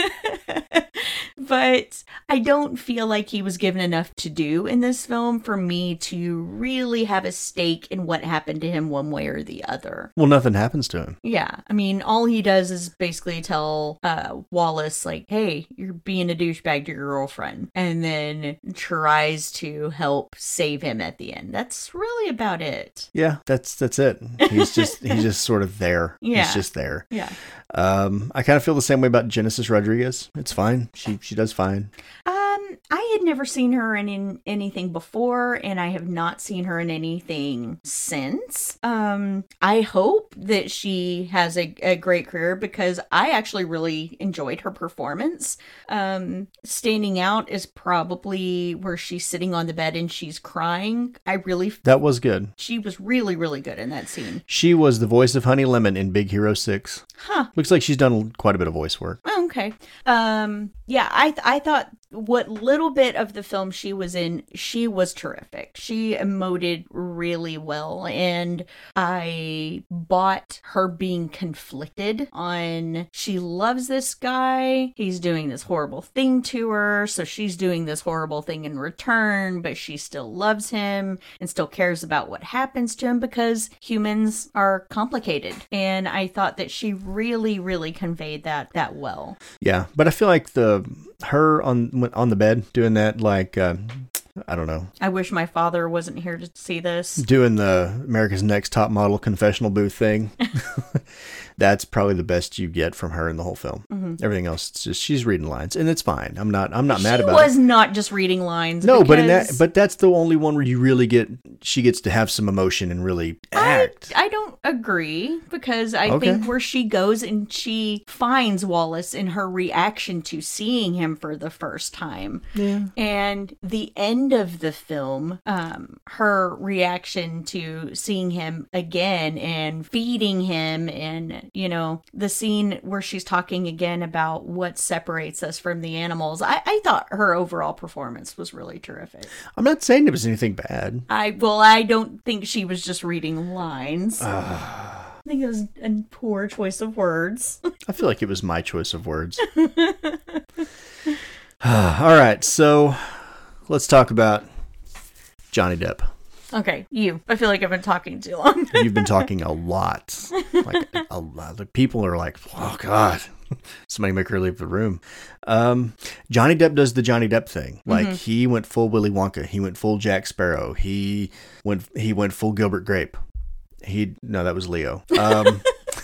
But I don't feel like he was given enough to do in this film for me to really have a stake in what happened to him one way or the other. Well, nothing happens to him. Yeah. I mean, all he does is basically tell uh, Wallace, like, hey, you're being a douchebag to your girlfriend. And then tries to help save him at the end. That's really about it. Yeah, that's that's it. He's just he's just sort of there. Yeah. He's just there. Yeah. Um, I kind of feel the same way about Genesis Rodriguez. It's fine. She she does fine. Um, I had never seen her in, in anything before, and I have not seen her in anything since. Um, I hope that she has a, a great career because I actually really enjoyed her performance. Um, standing out is probably where she's sitting on the bed and she's crying. I really that was good. She was really, really good in that scene. She was the voice of Honey Lemon in Big Hero six. Huh. Looks like she's done quite a bit of voice work. Oh, okay. Um, yeah, I th- I thought what little bit of the film she was in, she was terrific. She emoted really well, and I bought her being conflicted on she loves this guy, he's doing this horrible thing to her, so she's doing this horrible thing in return, but she still loves him and still cares about what happens to him because humans are complicated. And I thought that she really, really conveyed that that well. Yeah, but I feel like the her on on the bed doing that, like uh, I don't know. I wish my father wasn't here to see this. Doing the America's Next Top Model confessional booth thing. That's probably the best you get from her in the whole film. Mm-hmm. Everything else, it's just she's reading lines, and it's fine. I'm not. I'm not mad about it. She was not just reading lines. No, because but in that, but that's the only one where you really get. She gets to have some emotion and really act. I, I don't agree because I Okay. think where she goes and she finds Wallace in her reaction to seeing him for the first time, Yeah. and the end of the film, um, her reaction to seeing him again and feeding him and. You know, the scene where she's talking again about what separates us from the animals. I, I thought her overall performance was really terrific. I'm not saying it was anything bad. I well, I don't think she was just reading lines. Uh, I think it was a poor choice of words. I feel like it was my choice of words. All right, so let's talk about Johnny Depp. Okay, you. I feel like I've been talking too long. You've been talking a lot. Like a lot. The people are like, oh God, somebody make her leave the room. Um, Johnny Depp does the Johnny Depp thing. Like mm-hmm. he went full Willy Wonka. He went full Jack Sparrow. He went he went full Gilbert Grape. He no, that was Leo. Um,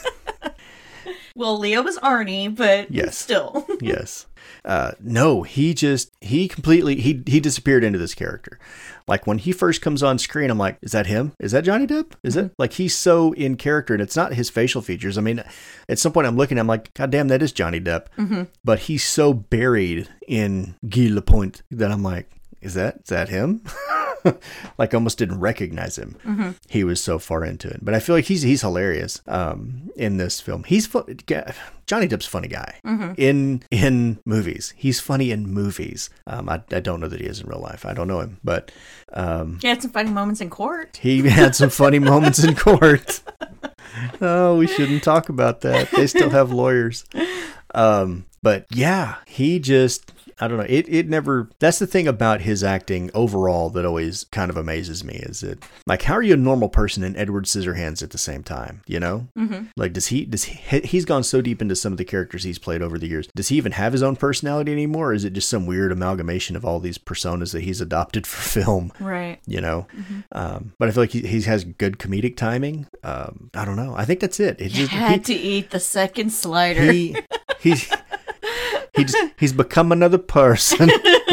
well, Leo was Arnie, but yes, still, yes. Uh, no, he just he completely he he disappeared into this character. Like when he first comes on screen, I'm like, is that him? Is that Johnny Depp? Is it? Like he's so in character, and it's not his facial features. I mean, at some point I'm looking, I'm like, God damn, that is Johnny Depp. Mm-hmm. But he's so buried in Guy Lapointe that I'm like, is that is that him? Like I almost didn't recognize him. Mm-hmm. He was so far into it. But I feel like he's he's hilarious um, in this film. He's fu- Johnny Depp's a funny guy mm-hmm. in in movies. He's funny in movies. Um, I, I don't know that he is in real life. I don't know him, but um, he had some funny moments in court. He had some funny moments in court. Oh, we shouldn't talk about that. They still have lawyers. Um, but yeah, he just. I don't know. It it never. That's the thing about his acting overall that always kind of amazes me is that like how are you a normal person and Edward Scissorhands at the same time? You know, mm-hmm. like does he does he he's gone so deep into some of the characters he's played over the years. Does he even have his own personality anymore? Or is it just some weird amalgamation of all these personas that he's adopted for film? Right. You know. Mm-hmm. Um, but I feel like he, he has good comedic timing. Um, I don't know. I think that's it. It just had he, to eat the second slider. He he's. He just, he's become another person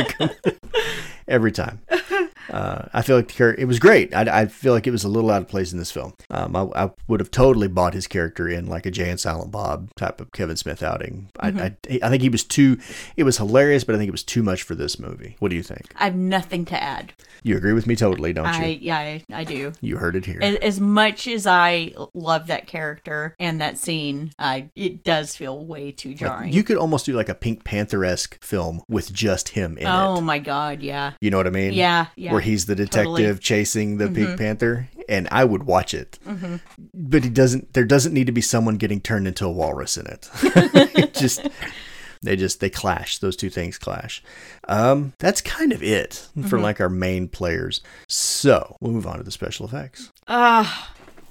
every time. Uh, I feel like it was great. I, I feel like it was a little out of place in this film. Um, I, I would have totally bought his character in like a Jay and Silent Bob type of Kevin Smith outing. Mm-hmm. I, I, I think he was too, it was hilarious, but I think it was too much for this movie. What do you think? I have nothing to add. You agree with me totally, don't you? I, yeah, I, I do. You heard it here. As, as much as I love that character and that scene, I, it does feel way too jarring. Like, you could almost do like a Pink Panther-esque film with just him in oh, it. Oh my God, yeah. You know what I mean? Yeah, yeah. Where he's the detective totally. chasing the mm-hmm. Pink Panther, and I would watch it. Mm-hmm. But he doesn't. There doesn't need to be someone getting turned into a walrus in it. It just they just they clash. Those two things clash. Um, that's kind of it mm-hmm. for like our main players. So we'll move on to the special effects. Uh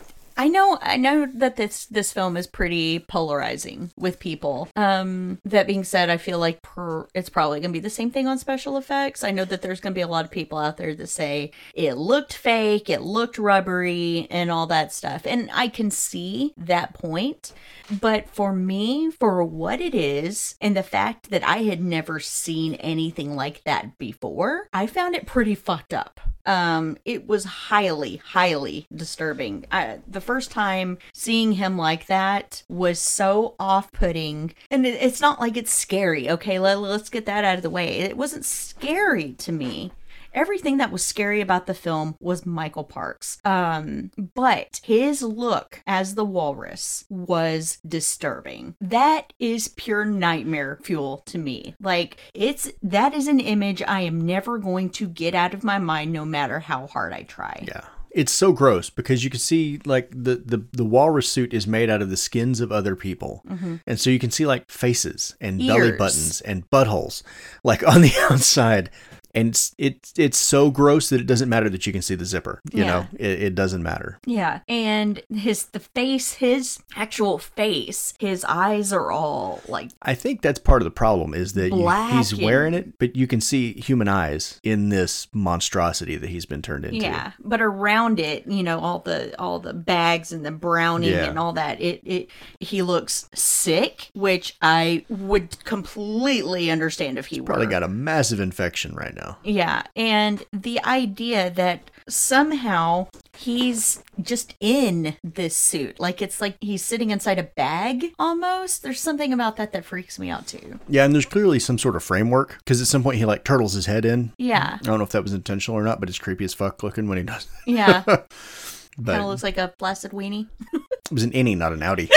I know I know that this this film is pretty polarizing with people. Um, that being said, I feel like per, it's probably going to be the same thing on special effects. I know that there's going to be a lot of people out there that say it looked fake, it looked rubbery, and all that stuff. And I can see that point. But for me, for what it is, and the fact that I had never seen anything like that before, I found it pretty fucked up. Um, it was highly, highly disturbing. I, the first time seeing him like that was so off-putting. And it, it's not like it's scary. Okay, let, let's get that out of the way. It wasn't scary to me. Everything that was scary about the film was Michael Parks. Um, but his look as the walrus was disturbing. That is pure nightmare fuel to me. Like, it's, that is an image I am never going to get out of my mind no matter how hard I try. Yeah. It's so gross because you can see like the, the, the walrus suit is made out of the skins of other people. Mm-hmm. And so you can see like faces and Ears. belly buttons and buttholes like on the outside. And it's, it's it's so gross that it doesn't matter that you can see the zipper. You yeah. know, it, it doesn't matter. Yeah. And his the face, his actual face, his eyes are all like. I think that's part of the problem is that you, he's and... wearing it, but you can see human eyes in this monstrosity that he's been turned into. Yeah. But around it, you know, all the all the bags and the browning yeah. and all that, it, it he looks sick, which I would completely understand if he he's were. Probably got a massive infection right now. Yeah, and the idea that somehow he's just in this suit, like it's like he's sitting inside a bag almost. There's something about that that freaks me out too. Yeah, and there's clearly some sort of framework because at some point he like turtles his head in. Yeah. I don't know if that was intentional or not, but it's creepy as fuck looking when he does. Yeah. Kind of looks like a flaccid weenie. It was an innie, not an outie.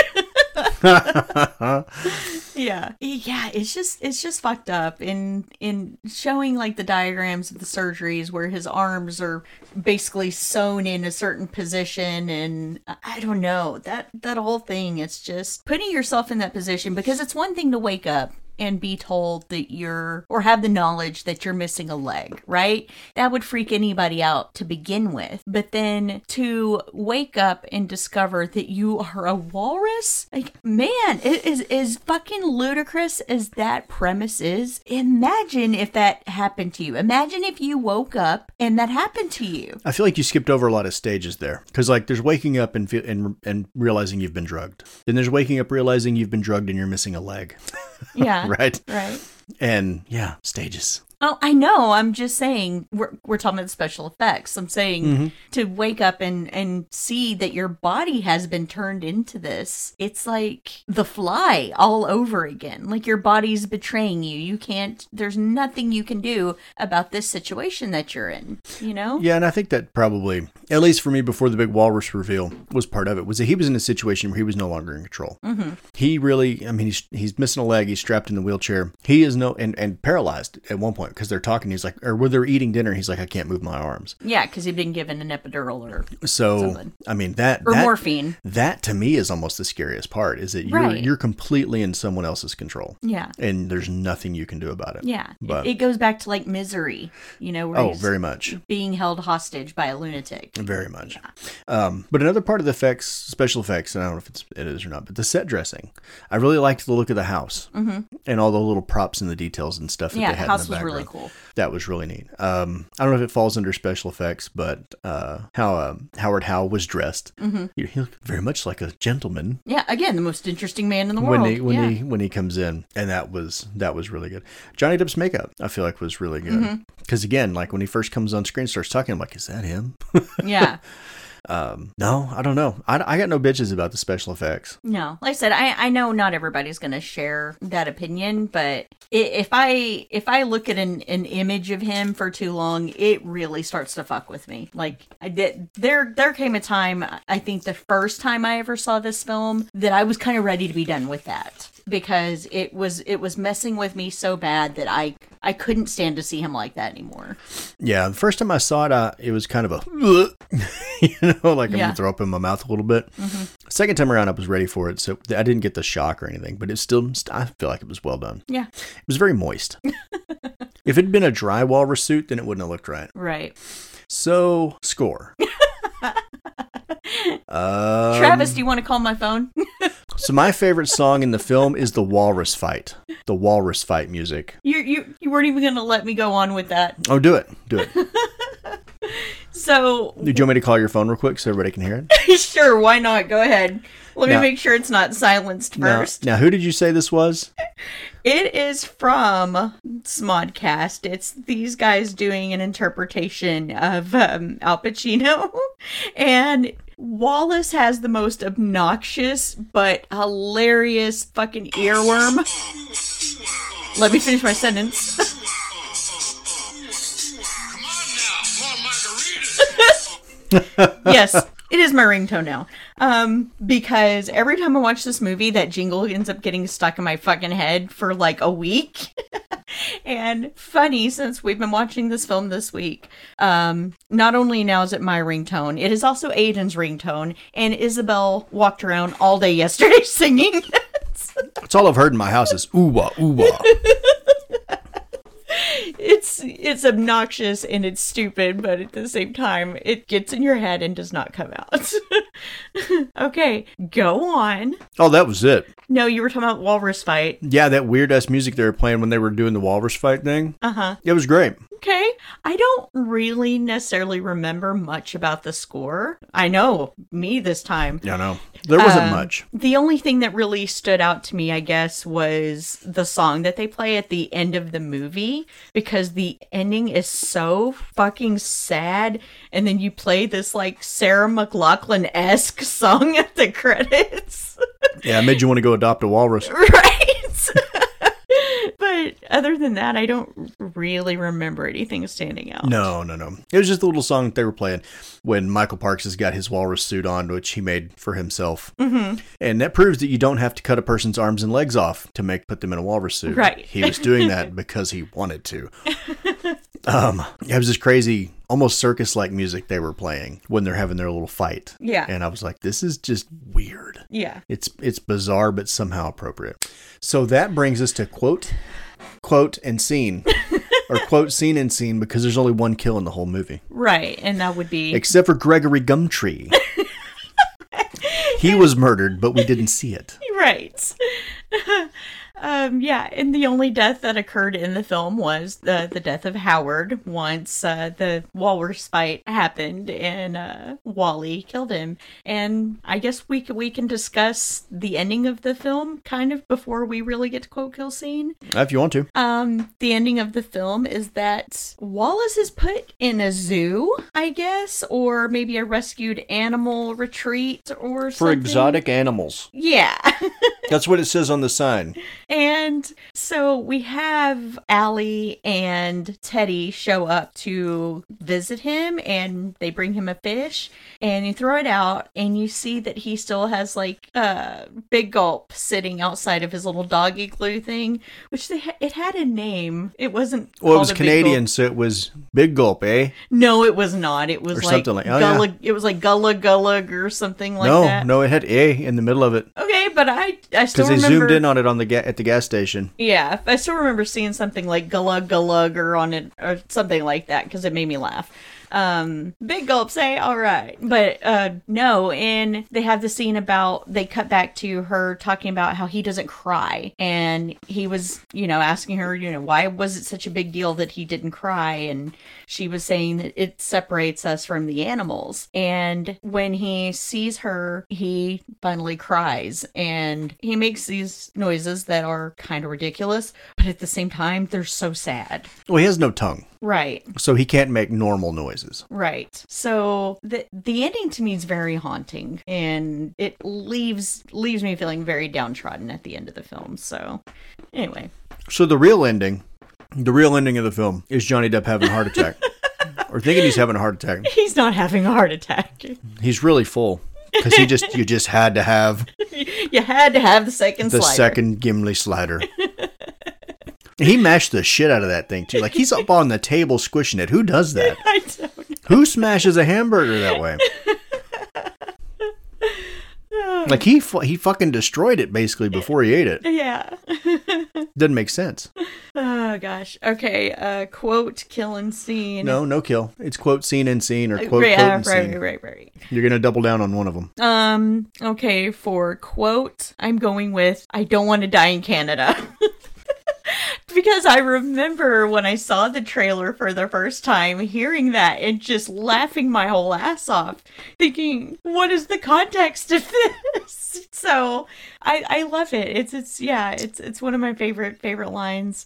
yeah yeah it's just it's just fucked up in in showing like the diagrams of the surgeries where his arms are basically sewn in a certain position, and I don't know, that that whole thing, it's just putting yourself in that position, because it's one thing to wake up and be told that you're, or have the knowledge that you're missing a leg, right? That would freak anybody out to begin with. But then to wake up and discover that you are a walrus, like, man, it is as fucking ludicrous as that premise is. Imagine if that happened to you. Imagine if you woke up and that happened to you. I feel like you skipped over a lot of stages there. Because, like, there's waking up and, feel, and and realizing you've been drugged. Then there's waking up realizing you've been drugged and you're missing a leg. Yeah. Right? Right. And, yeah, stages. Oh, I know. I'm just saying, we're, we're talking about the special effects. I'm saying mm-hmm. to wake up and, and see that your body has been turned into this. It's like The Fly all over again. Like your body's betraying you. You can't, there's nothing you can do about this situation that you're in, you know? Yeah, and I think that probably, at least for me before the big walrus reveal, was part of it, was that he was in a situation where he was no longer in control. Mm-hmm. He really, I mean, he's he's missing a leg. He's strapped in the wheelchair. He is no, and, and paralyzed at one point. Because they're talking, he's like, or when they're eating dinner, he's like, I can't move my arms. Yeah, because he'd been given an epidural or so. Something. I mean that or that, morphine. That to me is almost the scariest part. Is that you're right. you're completely in someone else's control. Yeah, and there's nothing you can do about it. Yeah, but it goes back to like Misery, you know. Where oh, he's very much being held hostage by a lunatic. Very much. Yeah. Um, but another part of the effects, special effects, and I don't know if it's it is or not, but the set dressing. I really liked the look of the house mm-hmm. and all the little props and the details and stuff that yeah, they had the house in the background. was really cool. That was really neat. Um, I don't know if it falls under special effects, but uh, how uh, Howard Howe was dressed, mm-hmm. he, he looked very much like a gentleman. Yeah, again, the most interesting man in the world. When he when yeah. he when he comes in, and that was that was really good. Johnny Depp's makeup, I feel like, was really good because mm-hmm. again, like when he first comes on screen, starts talking, I'm like, is that him? Yeah. Um, no, I don't know. I, I got no bitches about the special effects. No, like I said, I, I know not everybody's going to share that opinion, but if I if I look at an, an image of him for too long, it really starts to fuck with me. Like I did, there there came a time, I think the first time I ever saw this film, that I was kind of ready to be done with that. Because it was it was messing with me so bad that I I couldn't stand to see him like that anymore. Yeah, the first time I saw it, uh, it was kind of a, you know, like I'm yeah. gonna throw up in my mouth a little bit. Mm-hmm. Second time around, I was ready for it, so I didn't get the shock or anything. But it's still, I feel like it was well done. Yeah, it was very moist. If it had been a dry walrus suit, then it wouldn't have looked right. Right. So score. um, Travis, do you want to call my phone? So my favorite song in the film is the walrus fight. The walrus fight music. You you you weren't even going to let me go on with that. Oh, do it. Do it. So... Did you want me to call your phone real quick so everybody can hear it? Sure, why not? Go ahead. Let now, me make sure it's not silenced first. Now, now, who did you say this was? It is from Smodcast. It's these guys doing an interpretation of um, Al Pacino. And Wallace has the most obnoxious but hilarious fucking earworm. Let me finish my sentence. Yes, it is my ringtone now. Um, because every time I watch this movie, that jingle ends up getting stuck in my fucking head for like a week. And funny, since we've been watching this film this week, um, not only now is it my ringtone, it is also Aiden's ringtone, and Isabel walked around all day yesterday singing. It's all I've heard in my house is ooh-wah, ooh-wah. It's it's obnoxious and it's stupid, but at the same time, it gets in your head and does not come out. Okay, go on. Oh, that was it. No, you were talking about walrus fight. Yeah, that weird-ass music they were playing when they were doing the walrus fight thing. Uh-huh. It was great. Okay. I don't really necessarily remember much about the score. I know, me this time. Yeah, no. There wasn't um, much. The only thing that really stood out to me, I guess, was the song that they play at the end of the movie, because the ending is so fucking sad, and then you play this, like, Sarah McLachlan-esque song at the credits. Yeah, it made you want to go adopt a walrus. Right? But other than that, I don't really remember anything standing out. No, no, no. It was just a little song that they were playing when Michael Parks has got his walrus suit on, which he made for himself. Mm-hmm. And that proves that you don't have to cut a person's arms and legs off to make put them in a walrus suit. Right. He was doing that because he wanted to. Um, it was this crazy, almost circus-like music they were playing when they're having their little fight. Yeah. And I was like, this is just weird. Yeah. It's it's bizarre, but somehow appropriate. So that brings us to quote, quote, and scene. Or quote, scene and scene, because there's only one kill in the whole movie. Right, and that would be... Except for Gregory Gumtree. He was murdered, but we didn't see it. Right. Um, yeah, and the only death that occurred in the film was the, the death of Howard once uh, the walrus fight happened and uh, Wally killed him. And I guess we can, we can discuss the ending of the film kind of before we really get to quote kill scene. If you want to. Um, the ending of the film is that Wallace is put in a zoo, I guess, or maybe a rescued animal retreat or something. For exotic animals. Yeah. That's what it says on the sign. And so we have Allie and Teddy show up to visit him, and they bring him a fish, and you throw it out, and you see that he still has like a Big Gulp sitting outside of his little dog igloo thing, which they ha- it had a name. It wasn't. Well, it was called a Big Canadian, Gulp. so it was Big Gulp, eh? No, it was not. It was Or like, something like- oh, Gullah, yeah. it was like Gullah Gullah or something like no, that. no, it had A in the middle of it. Okay, but I I still Because they remember. zoomed in on it on the ga- at the gas station. Yeah, I still remember seeing something like Gullah Gullah on it or something like that because it made me laugh. Um, Big Gulp say, all right. But uh, no, and they have the scene about, they cut back to her talking about how he doesn't cry. And he was, you know, asking her, you know, why was it such a big deal that he didn't cry? And she was saying that it separates us from the animals. And when he sees her, he finally cries. And he makes these noises that are kind of ridiculous, but at the same time, they're so sad. Well, he has no tongue, Right. so he can't make normal noises. Right. So the the ending to me is very haunting, and it leaves leaves me feeling very downtrodden at the end of the film. So anyway. So the real ending, the real ending of the film is Johnny Depp having a heart attack. Or thinking he's having a heart attack. He's not having a heart attack. He's really full. Because he just you just had to have You had to have the second the slider. second Gimli slider. He mashed the shit out of that thing too. Like he's up on the table squishing it. Who does that? I don't know. Who smashes a hamburger that way? Like he fu- he fucking destroyed it basically before he ate it. Yeah. Doesn't make sense. Oh gosh. Okay. Uh, quote kill and scene. No, no kill. It's quote scene and scene or quote right, quote uh, and right, scene. right, right, right. You're gonna double down on one of them. Um. Okay. For quote, I'm going with I don't want to die in Canada. Because I remember when I saw the trailer for the first time, hearing that and just laughing my whole ass off, thinking, what is the context of this? So I, I love it. It's, it's, yeah, it's, it's one of my favorite, favorite lines.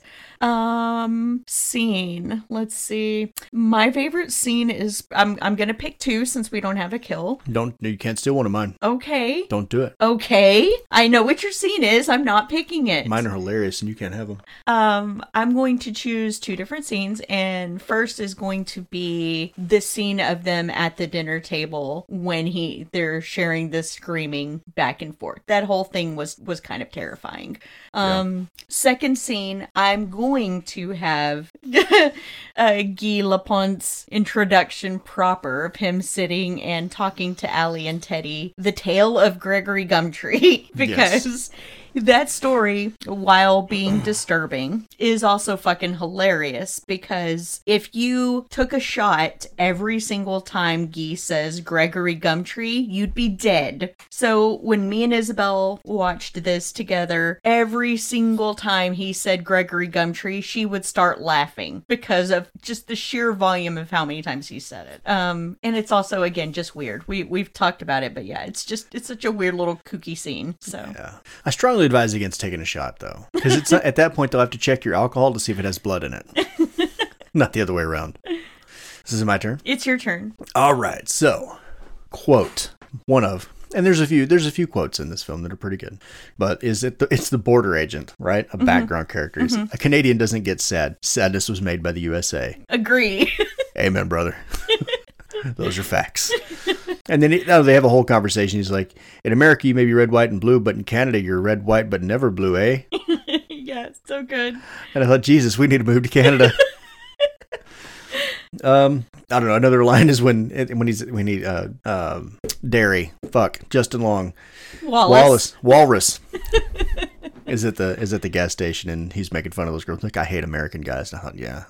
Um, scene. Let's see. My favorite scene is, I'm, I'm going to pick two since we don't have a kill. Don't you can't steal one of mine. Okay. Don't do it. Okay. I know what your scene is. I'm not picking it. Mine are hilarious and you can't have them. Um, I'm going to choose two different scenes, and first is going to be the scene of them at the dinner table when he they're sharing the screaming back and forth. That whole thing was was kind of terrifying. Um, yeah. Second scene, I'm going to have uh, Guy Lapointe's introduction proper of him sitting and talking to Allie and Teddy, the tale of Gregory Gumtree, because. Yes. That story, while being disturbing, is also fucking hilarious because if you took a shot every single time Guy says Gregory Gumtree, you'd be dead. So when me and Isabel watched this together, every single time he said Gregory Gumtree, she would start laughing because of just the sheer volume of how many times he said it. Um, and it's also, again, just weird. We, we've talked about it, but yeah, it's just, it's such a weird little kooky scene. So yeah. I strongly advise against taking a shot though, because it's not, at that point they'll have to check your alcohol to see if it has blood in it. Not the other way around. This is my turn. It's your turn. All right. So, quote one of, and there's a few. There's a few quotes in this film that are pretty good. But is it? The, it's the border agent, right? A mm-hmm. background character. Mm-hmm. A Canadian doesn't get sad. Sadness was made by the U S A. Agree. Amen, brother. Those are facts. And then it, oh, they have a whole conversation. He's like, in America, you may be red, white, and blue, but in Canada, you're red, white, but never blue, eh? Yeah, so good. And I thought, Jesus, we need to move to Canada. um, I don't know. Another line is when when he's when he uh, um, Derry fuck, Justin Long. Wallace. Wallace. Walrus. is at the is at the gas station, and he's making fun of those girls. Like, I hate American guys. And I thought, yeah.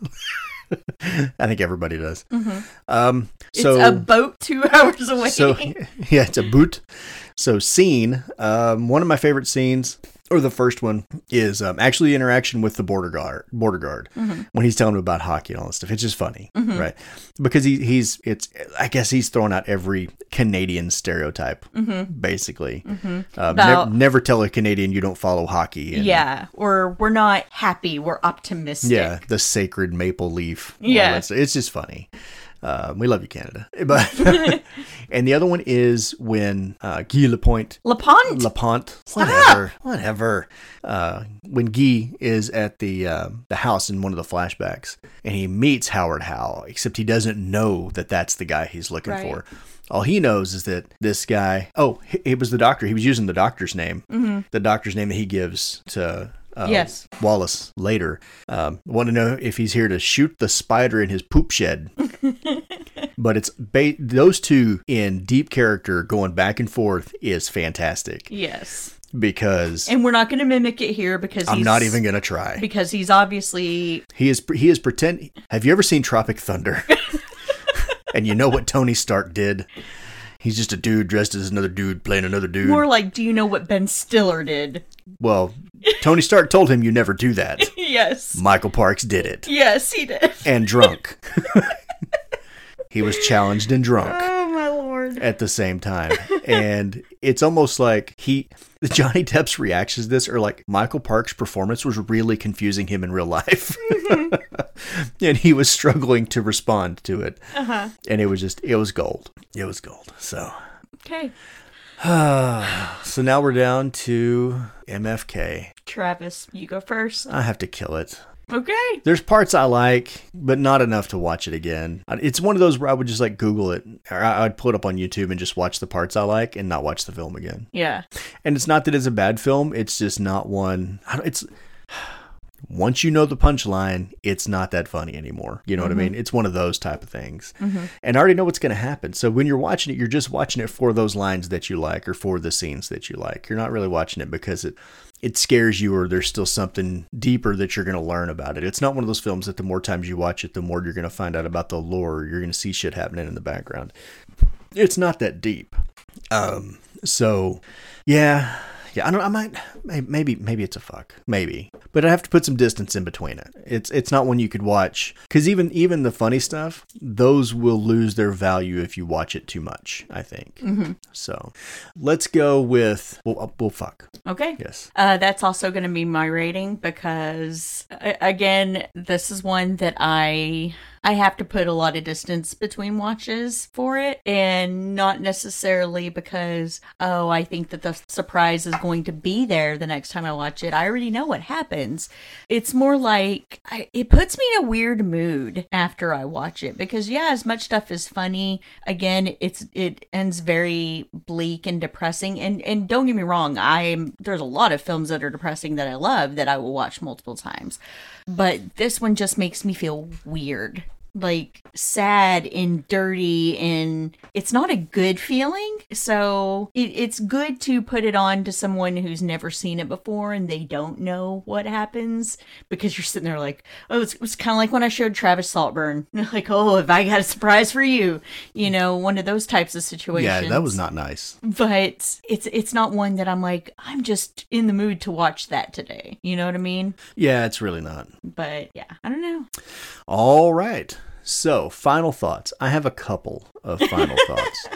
I think everybody does. Mm-hmm. Um, so, it's a boat two hours away. So, yeah, it's a boot. So, scene. Um, one of my favorite scenes, or the first one, is um, actually interaction with the border guard. Border guard mm-hmm. when he's telling him about hockey and all this stuff. It's just funny, mm-hmm. right? Because he he's it's. I guess he's throwing out every Canadian stereotype, mm-hmm. basically. Mm-hmm. Um, about, never, never tell a Canadian you don't follow hockey. And, yeah, or we're not happy. We're optimistic. Yeah, the sacred maple leaf. Yeah, it's just funny. Uh, we love you, Canada. But and the other one is when uh, Guy Lapointe. Lapointe. Lapointe. Whatever. Whatever. Uh, when Guy is at the uh, the house in one of the flashbacks, and he meets Howard Howe, except he doesn't know that that's the guy he's looking right. for. All he knows is that this guy. Oh, it was the doctor. He was using the doctor's name. Mm-hmm. The doctor's name that he gives to. Uh, yes. Wallace later. Um, want to know if he's here to shoot the spider in his poop shed. But it's ba- those two in deep character going back and forth is fantastic. Yes. Because and we're not going to mimic it here because I'm he's, not even going to try. Because he's obviously he is he is pretend. Have you ever seen Tropic Thunder? And you know what Tony Stark did? He's just a dude dressed as another dude playing another dude. More like, do you know what Ben Stiller did? Well, Tony Stark told him you never do that. Yes. Michael Parks did it. Yes, he did. And drunk. He was challenged and drunk. Oh, my Lord. At the same time. And it's almost like he... Johnny Depp's reactions to this are like Michael Parks' performance was really confusing him in real life. Mm-hmm. And he was struggling to respond to it. Uh-huh. And it was just... It was gold. It was gold. So... Okay. So now we're down to M F K. Travis, you go first. I have to kill it. Okay. There's parts I like, but not enough to watch it again. It's one of those where I would just like Google it, or I'd pull it up on YouTube and just watch the parts I like and not watch the film again. Yeah. And it's not that it's a bad film. It's just not one. I don't, it's once you know the punchline, it's not that funny anymore. You know mm-hmm. what I mean? It's one of those type of things. Mm-hmm. And I already know what's going to happen. So when you're watching it, you're just watching it for those lines that you like or for the scenes that you like. You're not really watching it because it it scares you or there's still something deeper that you're going to learn about it. It's not one of those films that the more times you watch it, the more you're going to find out about the lore. You're going to see shit happening in the background. It's not that deep. Um, so, yeah. Yeah, I don't. I might. Maybe. Maybe it's a fuck. Maybe, but I have to put some distance in between it. It's. It's not one you could watch because even even the funny stuff, those will lose their value if you watch it too much. I think. Mm-hmm. So, let's go with. Well, well, fuck. Okay. Yes. Uh, that's also going to be my rating because again, this is one that I. I have to put a lot of distance between watches for it, and not necessarily because, oh, I think that the surprise is going to be there the next time I watch it. I already know what happens. It's more like I, it puts me in a weird mood after I watch it because, yeah, as much stuff is funny, again, it's it ends very bleak and depressing. And, and don't get me wrong, I'm there's a lot of films that are depressing that I love that I will watch multiple times. But this one just makes me feel weird. Like sad and dirty, and it's not a good feeling. So it, it's good to put it on to someone who's never seen it before and they don't know what happens, because you're sitting there like, oh, it's, it's kind of like when I showed Travis Saltburn, like, oh, if I got a surprise for you, you know, one of those types of situations. Yeah, that was not nice. But it's it's not one that I'm like, I'm just in the mood to watch that today. You know what I mean? Yeah, it's really not. But yeah, I don't know. All right. So, final thoughts. I have a couple of final thoughts.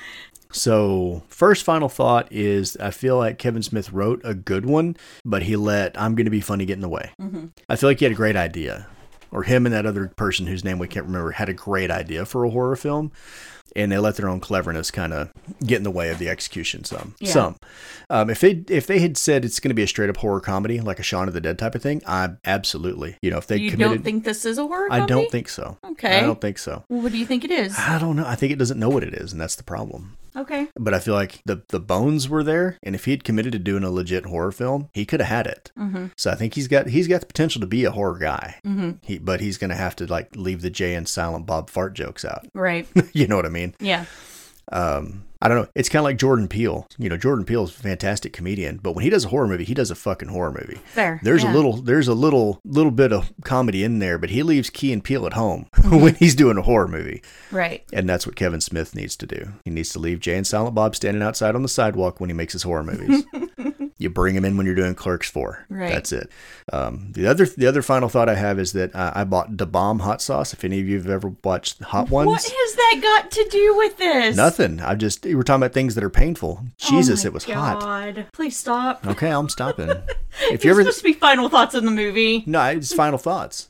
So, first final thought is I feel like Kevin Smith wrote a good one, but he let I'm Gonna Be Funny get in the way. Mm-hmm. I feel like he had a great idea. Or him and that other person whose name we can't remember had a great idea for a horror film. And they let their own cleverness kind of get in the way of the execution some. Yeah. Some. Um, if they if they had said it's going to be a straight up horror comedy, like a Shaun of the Dead type of thing, I absolutely. You know, if they you committed, don't think this is a horror comedy? I don't think so. Okay. I don't think so. Well, what do you think it is? I don't know. I think it doesn't know what it is, and that's the problem. Okay. But I feel like the the bones were there, and if he had committed to doing a legit horror film, he could have had it. Mm-hmm. So I think he's got he's got the potential to be a horror guy. Mm-hmm. He, but he's going to have to like leave the Jay and Silent Bob fart jokes out. Right. You know what I mean? Yeah. Um, I don't know. It's kind of like Jordan Peele. You know, Jordan Peele is a fantastic comedian, but when he does a horror movie, he does a fucking horror movie. Fair. There's yeah. a little, there's a little, little bit of comedy in there, but he leaves Key and Peele at home mm-hmm. when he's doing a horror movie. Right. And that's what Kevin Smith needs to do. He needs to leave Jay and Silent Bob standing outside on the sidewalk when he makes his horror movies. You bring him in when you're doing Clerks four. Right. That's it. Um, the other, the other final thought I have is that uh, I bought Da Bomb hot sauce. If any of you have ever watched Hot Ones, what has that got to do with this? Nothing. I just we were talking about things that are painful. Jesus, oh it was God. hot. Please stop. Okay, I'm stopping. If it's you ever supposed to be final thoughts in the movie. no, it's final thoughts.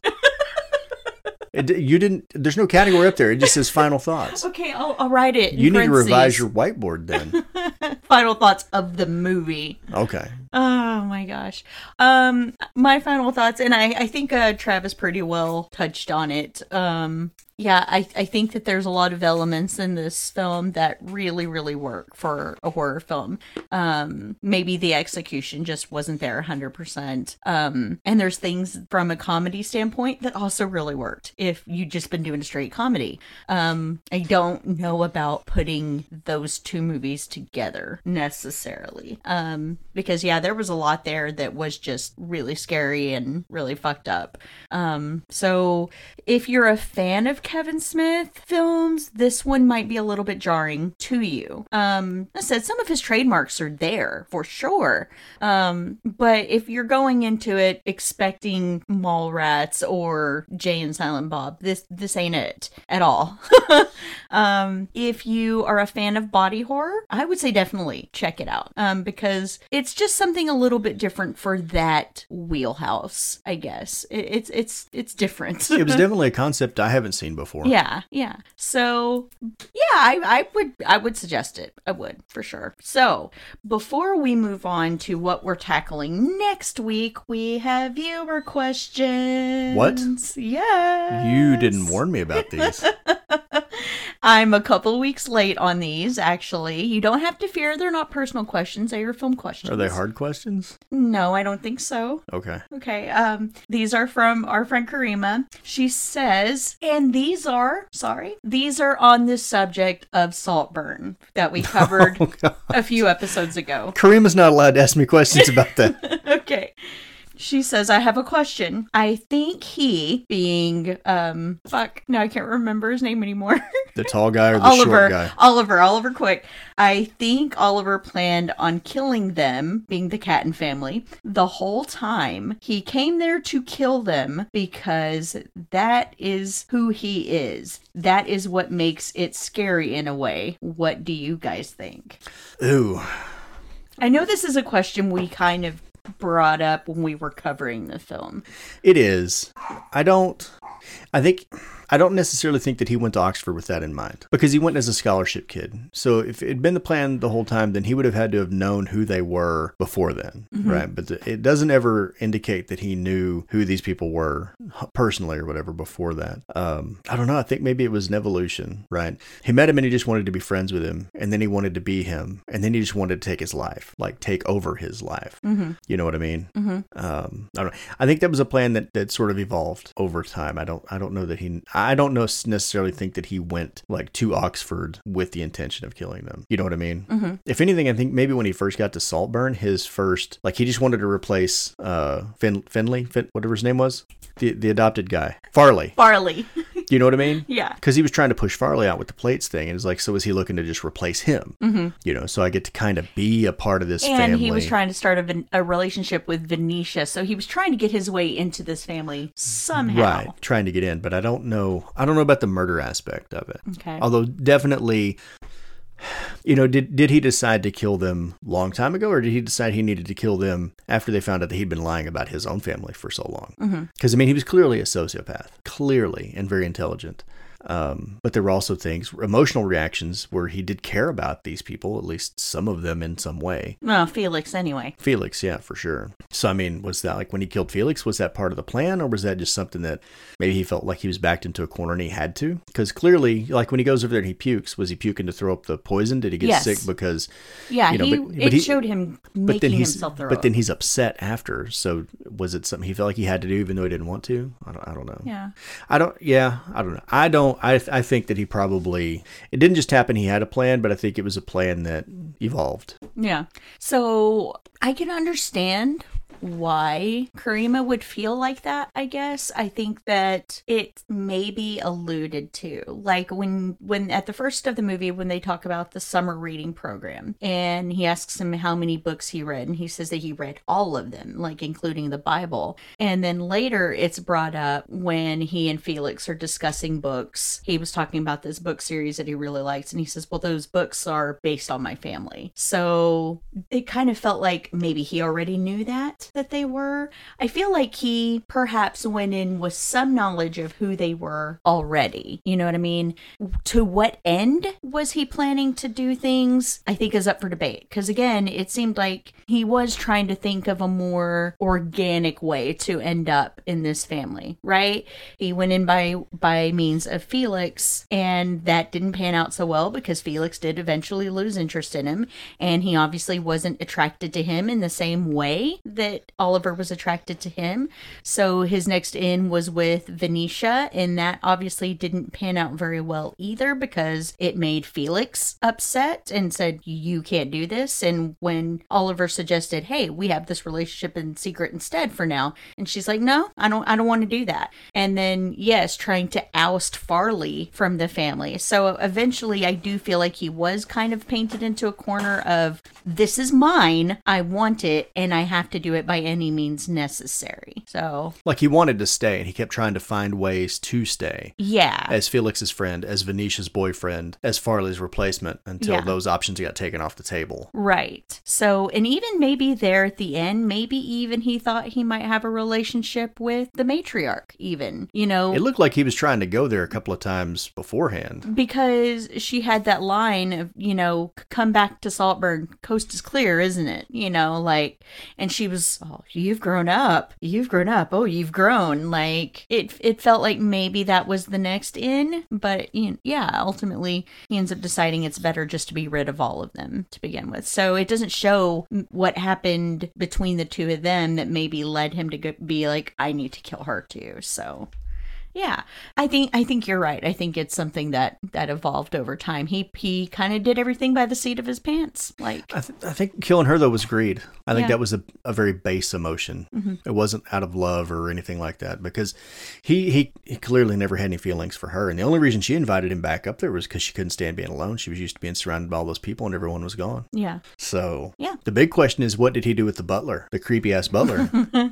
It, you didn't. There's no category up there. It just says final thoughts. Okay, I'll, I'll write it. In you need to revise parentheses. your whiteboard then. Final thoughts of the movie. Okay. Oh my gosh. Um, my final thoughts, and I, I think uh, Travis pretty well touched on it. Um, yeah, I, I think that there's a lot of elements in this film that really, really work for a horror film. Um, maybe the execution just wasn't there one hundred percent. Um, and there's things from a comedy standpoint that also really worked if you'd just been doing a straight comedy. Um, I don't know about putting those two movies together necessarily. Um, because yeah, there was a lot there that was just really scary and really fucked up. Um, so if you're a fan of Kevin Smith films, this one might be a little bit jarring to you. Um, I said some of his trademarks are there for sure. Um, but if you're going into it expecting Mallrats or Jay and Silent Bob, this this ain't it at all. um, if you are a fan of body horror, I would say definitely check it out. Um, because it's just something a little bit different for that wheelhouse, I guess. It, it's it's it's different. It was definitely a concept I haven't seen before. Yeah, yeah. So, yeah, I, I would I would suggest it. I would, for sure. So, before we move on to what we're tackling next week, we have viewer questions. What? Yes. You didn't warn me about these. I'm a couple weeks late on these, actually. You don't have to fear they're not personal questions. They are film questions. Are they hard questions? No, I don't think so. Okay. Okay. Um, these are from our friend Karima. She says, and these are, sorry, these are on this subject of Saltburn that we covered oh, a few episodes ago. Karima's not allowed to ask me questions about that. Okay. She says, I have a question. I think he, being, um, fuck, no, I can't remember his name anymore. The tall guy or the Oliver, short guy? Oliver, Oliver Quick. I think Oliver planned on killing them, being the Catton family, the whole time. He came there to kill them because that is who he is. That is what makes it scary in a way. What do you guys think? Ooh. I know this is a question we kind of brought up when we were covering the film. It is. I don't... I think... I don't necessarily think that he went to Oxford with that in mind, because he went as a scholarship kid. So if it had been the plan the whole time, then he would have had to have known who they were before then, mm-hmm. right? But the, it doesn't ever indicate that he knew who these people were personally or whatever before that. Um, I don't know. I think maybe it was an evolution, right? He met him and he just wanted to be friends with him, and then he wanted to be him, and then he just wanted to take his life, like take over his life. Mm-hmm. You know what I mean? Mm-hmm. Um, I don't know. I think that was a plan that, that sort of evolved over time. I don't. I don't know that he. I don't know necessarily think that he went like to Oxford with the intention of killing them. You know what I mean? Mm-hmm. If anything, I think maybe when he first got to Saltburn, his first, like he just wanted to replace uh, fin- Finley, fin- whatever his name was, the the adopted guy, Farley. Farley. You know what I mean? Yeah. Because he was trying to push Farley out with the plates thing, and it's like, so is he looking to just replace him? Mm-hmm. You know, so I get to kind of be a part of this and family. And he was trying to start a, a relationship with Venetia, so he was trying to get his way into this family somehow. Right, trying to get in, but I don't know. I don't know about the murder aspect of it. Okay. Although definitely, you know, did did he decide to kill them a long time ago, or did he decide he needed to kill them after they found out that he'd been lying about his own family for so long? Because, mm-hmm. I mean, he was clearly a sociopath, clearly, and very intelligent. Um, but there were also things, emotional reactions, where he did care about these people, at least some of them in some way. Well, Felix anyway. Felix, yeah, for sure. So, I mean, was that like when he killed Felix, was that part of the plan, or was that just something that maybe he felt like he was backed into a corner and he had to? Because clearly, like when he goes over there and he pukes, was he puking to throw up the poison? Did he get yes. sick because... Yeah, you know, he, but, it but he, showed him making but then he's, himself throw But up. then he's upset after, so was it something he felt like he had to do even though he didn't want to? I don't, I don't know. Yeah. I don't, yeah, I don't know. I don't don't. I I think that he probably it didn't just happen. He had a plan, but I think it was a plan that evolved. Yeah. So I can understand why Karima would feel like that, I guess. I think that it may be alluded to. Like when when at the first of the movie, when they talk about the summer reading program, and he asks him how many books he read, and he says that he read all of them, like including the Bible. And then later it's brought up when he and Felix are discussing books. He was talking about this book series that he really likes, and he says, well, those books are based on my family. So it kind of felt like maybe he already knew that. that they were. I feel like he perhaps went in with some knowledge of who they were already. You know what I mean? To what end was he planning to do things, I think is up for debate. Because again, it seemed like he was trying to think of a more organic way to end up in this family, right? He went in by by means of Felix, and that didn't pan out so well because Felix did eventually lose interest in him, and he obviously wasn't attracted to him in the same way that Oliver was attracted to him. So his next in was with Venetia, and that obviously didn't pan out very well either because it made Felix upset and said, you can't do this. And when Oliver suggested, hey, we have this relationship in secret instead for now, and she's like, no, I don't I don't want to do that. And then yes, trying to oust Farley from the family. So eventually I do feel like he was kind of painted into a corner of, this is mine, I want it, and I have to do it by any means necessary. So like he wanted to stay, and he kept trying to find ways to stay. Yeah. As Felix's friend, as Venetia's boyfriend, as Farley's replacement, until Yeah. those options got taken off the table. Right. So, and even maybe there at the end, maybe even he thought he might have a relationship with the matriarch, even, you know. It looked like he was trying to go there a couple of times beforehand. Because she had that line of, you know, come back to Saltburn, coast is clear, isn't it? You know, like, and she was, oh, you've grown up. You've grown up. Oh, you've grown. Like, it it felt like maybe that was the next in, but, you know, yeah, ultimately he ends up deciding it's better just to be rid of all of them to begin with. So it doesn't show what happened between the two of them that maybe led him to go, be like, I need to kill her too. So yeah, I think I think you're right. I think it's something that that evolved over time. He he kind of did everything by the seat of his pants. Like I, th- I think killing her though was greed. I think Yeah. that was a, a very base emotion. Mm-hmm. It wasn't out of love or anything like that, because he, he he clearly never had any feelings for her, and the only reason she invited him back up there was because she couldn't stand being alone. She was used to being surrounded by all those people, and everyone was gone. yeah. So Yeah. the big question is, what did he do with the butler, the creepy ass butler?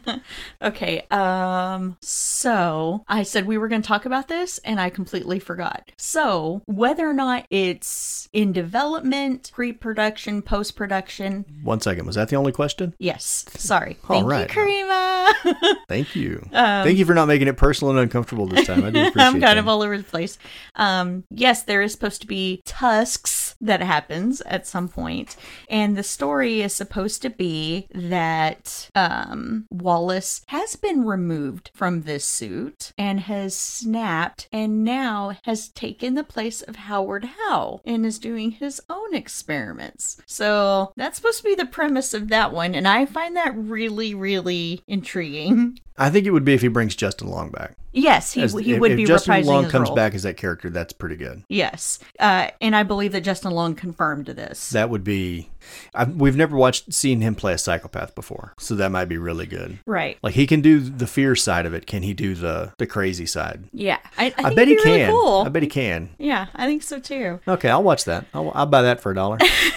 Okay, um, so I said we were going to talk about this and I completely forgot. So whether or not it's in development, pre-production, post-production. One second, was that the only question? Yes, sorry. All Thank right. you, Karima. Thank you. Thank you for not making it personal and uncomfortable this time. I do appreciate I'm kind that. of all over the place. Um, yes, there is supposed to be tusks that happens at some point, and the story is supposed to be that um, Wallace has been removed from this suit and has snapped, and now has taken the place of Howard Howe and is doing his own experiments. So that's supposed to be the premise of that one, and I find that really, really intriguing. I think it would be if he brings Justin Long back. Yes, he, As- he if, would if be Justin reprising Long his comes role. back as that character, that's pretty good. Yes, uh, and I believe that Justin Long confirmed this. That would be. I've, we've never watched seen him play a psychopath before, so that might be really good. Right. Like he can do the fear side of it. Can he do the the crazy side? Yeah, I, I, think I bet he it'd be really can. cool. I bet he can. Yeah, I think so too. Okay, I'll watch that. I'll, I'll buy that for a dollar.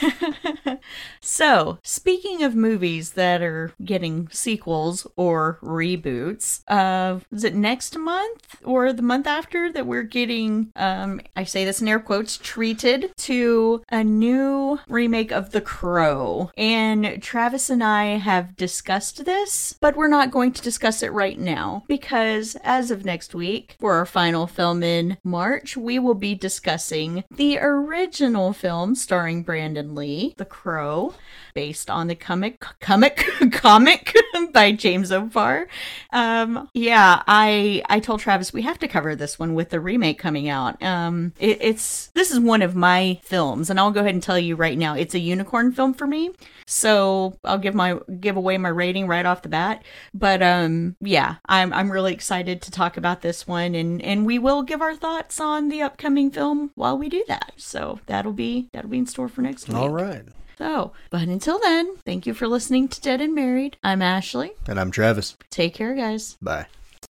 So, speaking of movies that are getting sequels or reboots, uh, is it next month or the month after that we're getting, um, I say this in air quotes, treated to a new remake of The Crow? And Travis and I have discussed this, but we're not going to discuss it right now because as of next week, for our final film in March, we will be discussing the original film starring Brandon Lee, The Crow. based on the comic comic comic by James O'Barr. Um, yeah, I I told Travis we have to cover this one with the remake coming out. Um, it, it's this is one of my films, and I'll go ahead and tell you right now, it's a unicorn film for me. So I'll give my give away my rating right off the bat. But um, yeah, I'm I'm really excited to talk about this one, and and we will give our thoughts on the upcoming film while we do that. So that'll be that'll be in store for next week. All right. So, but until then, thank you for listening to Dead and Married. I'm Ashley. And I'm Travis. Take care, guys. Bye.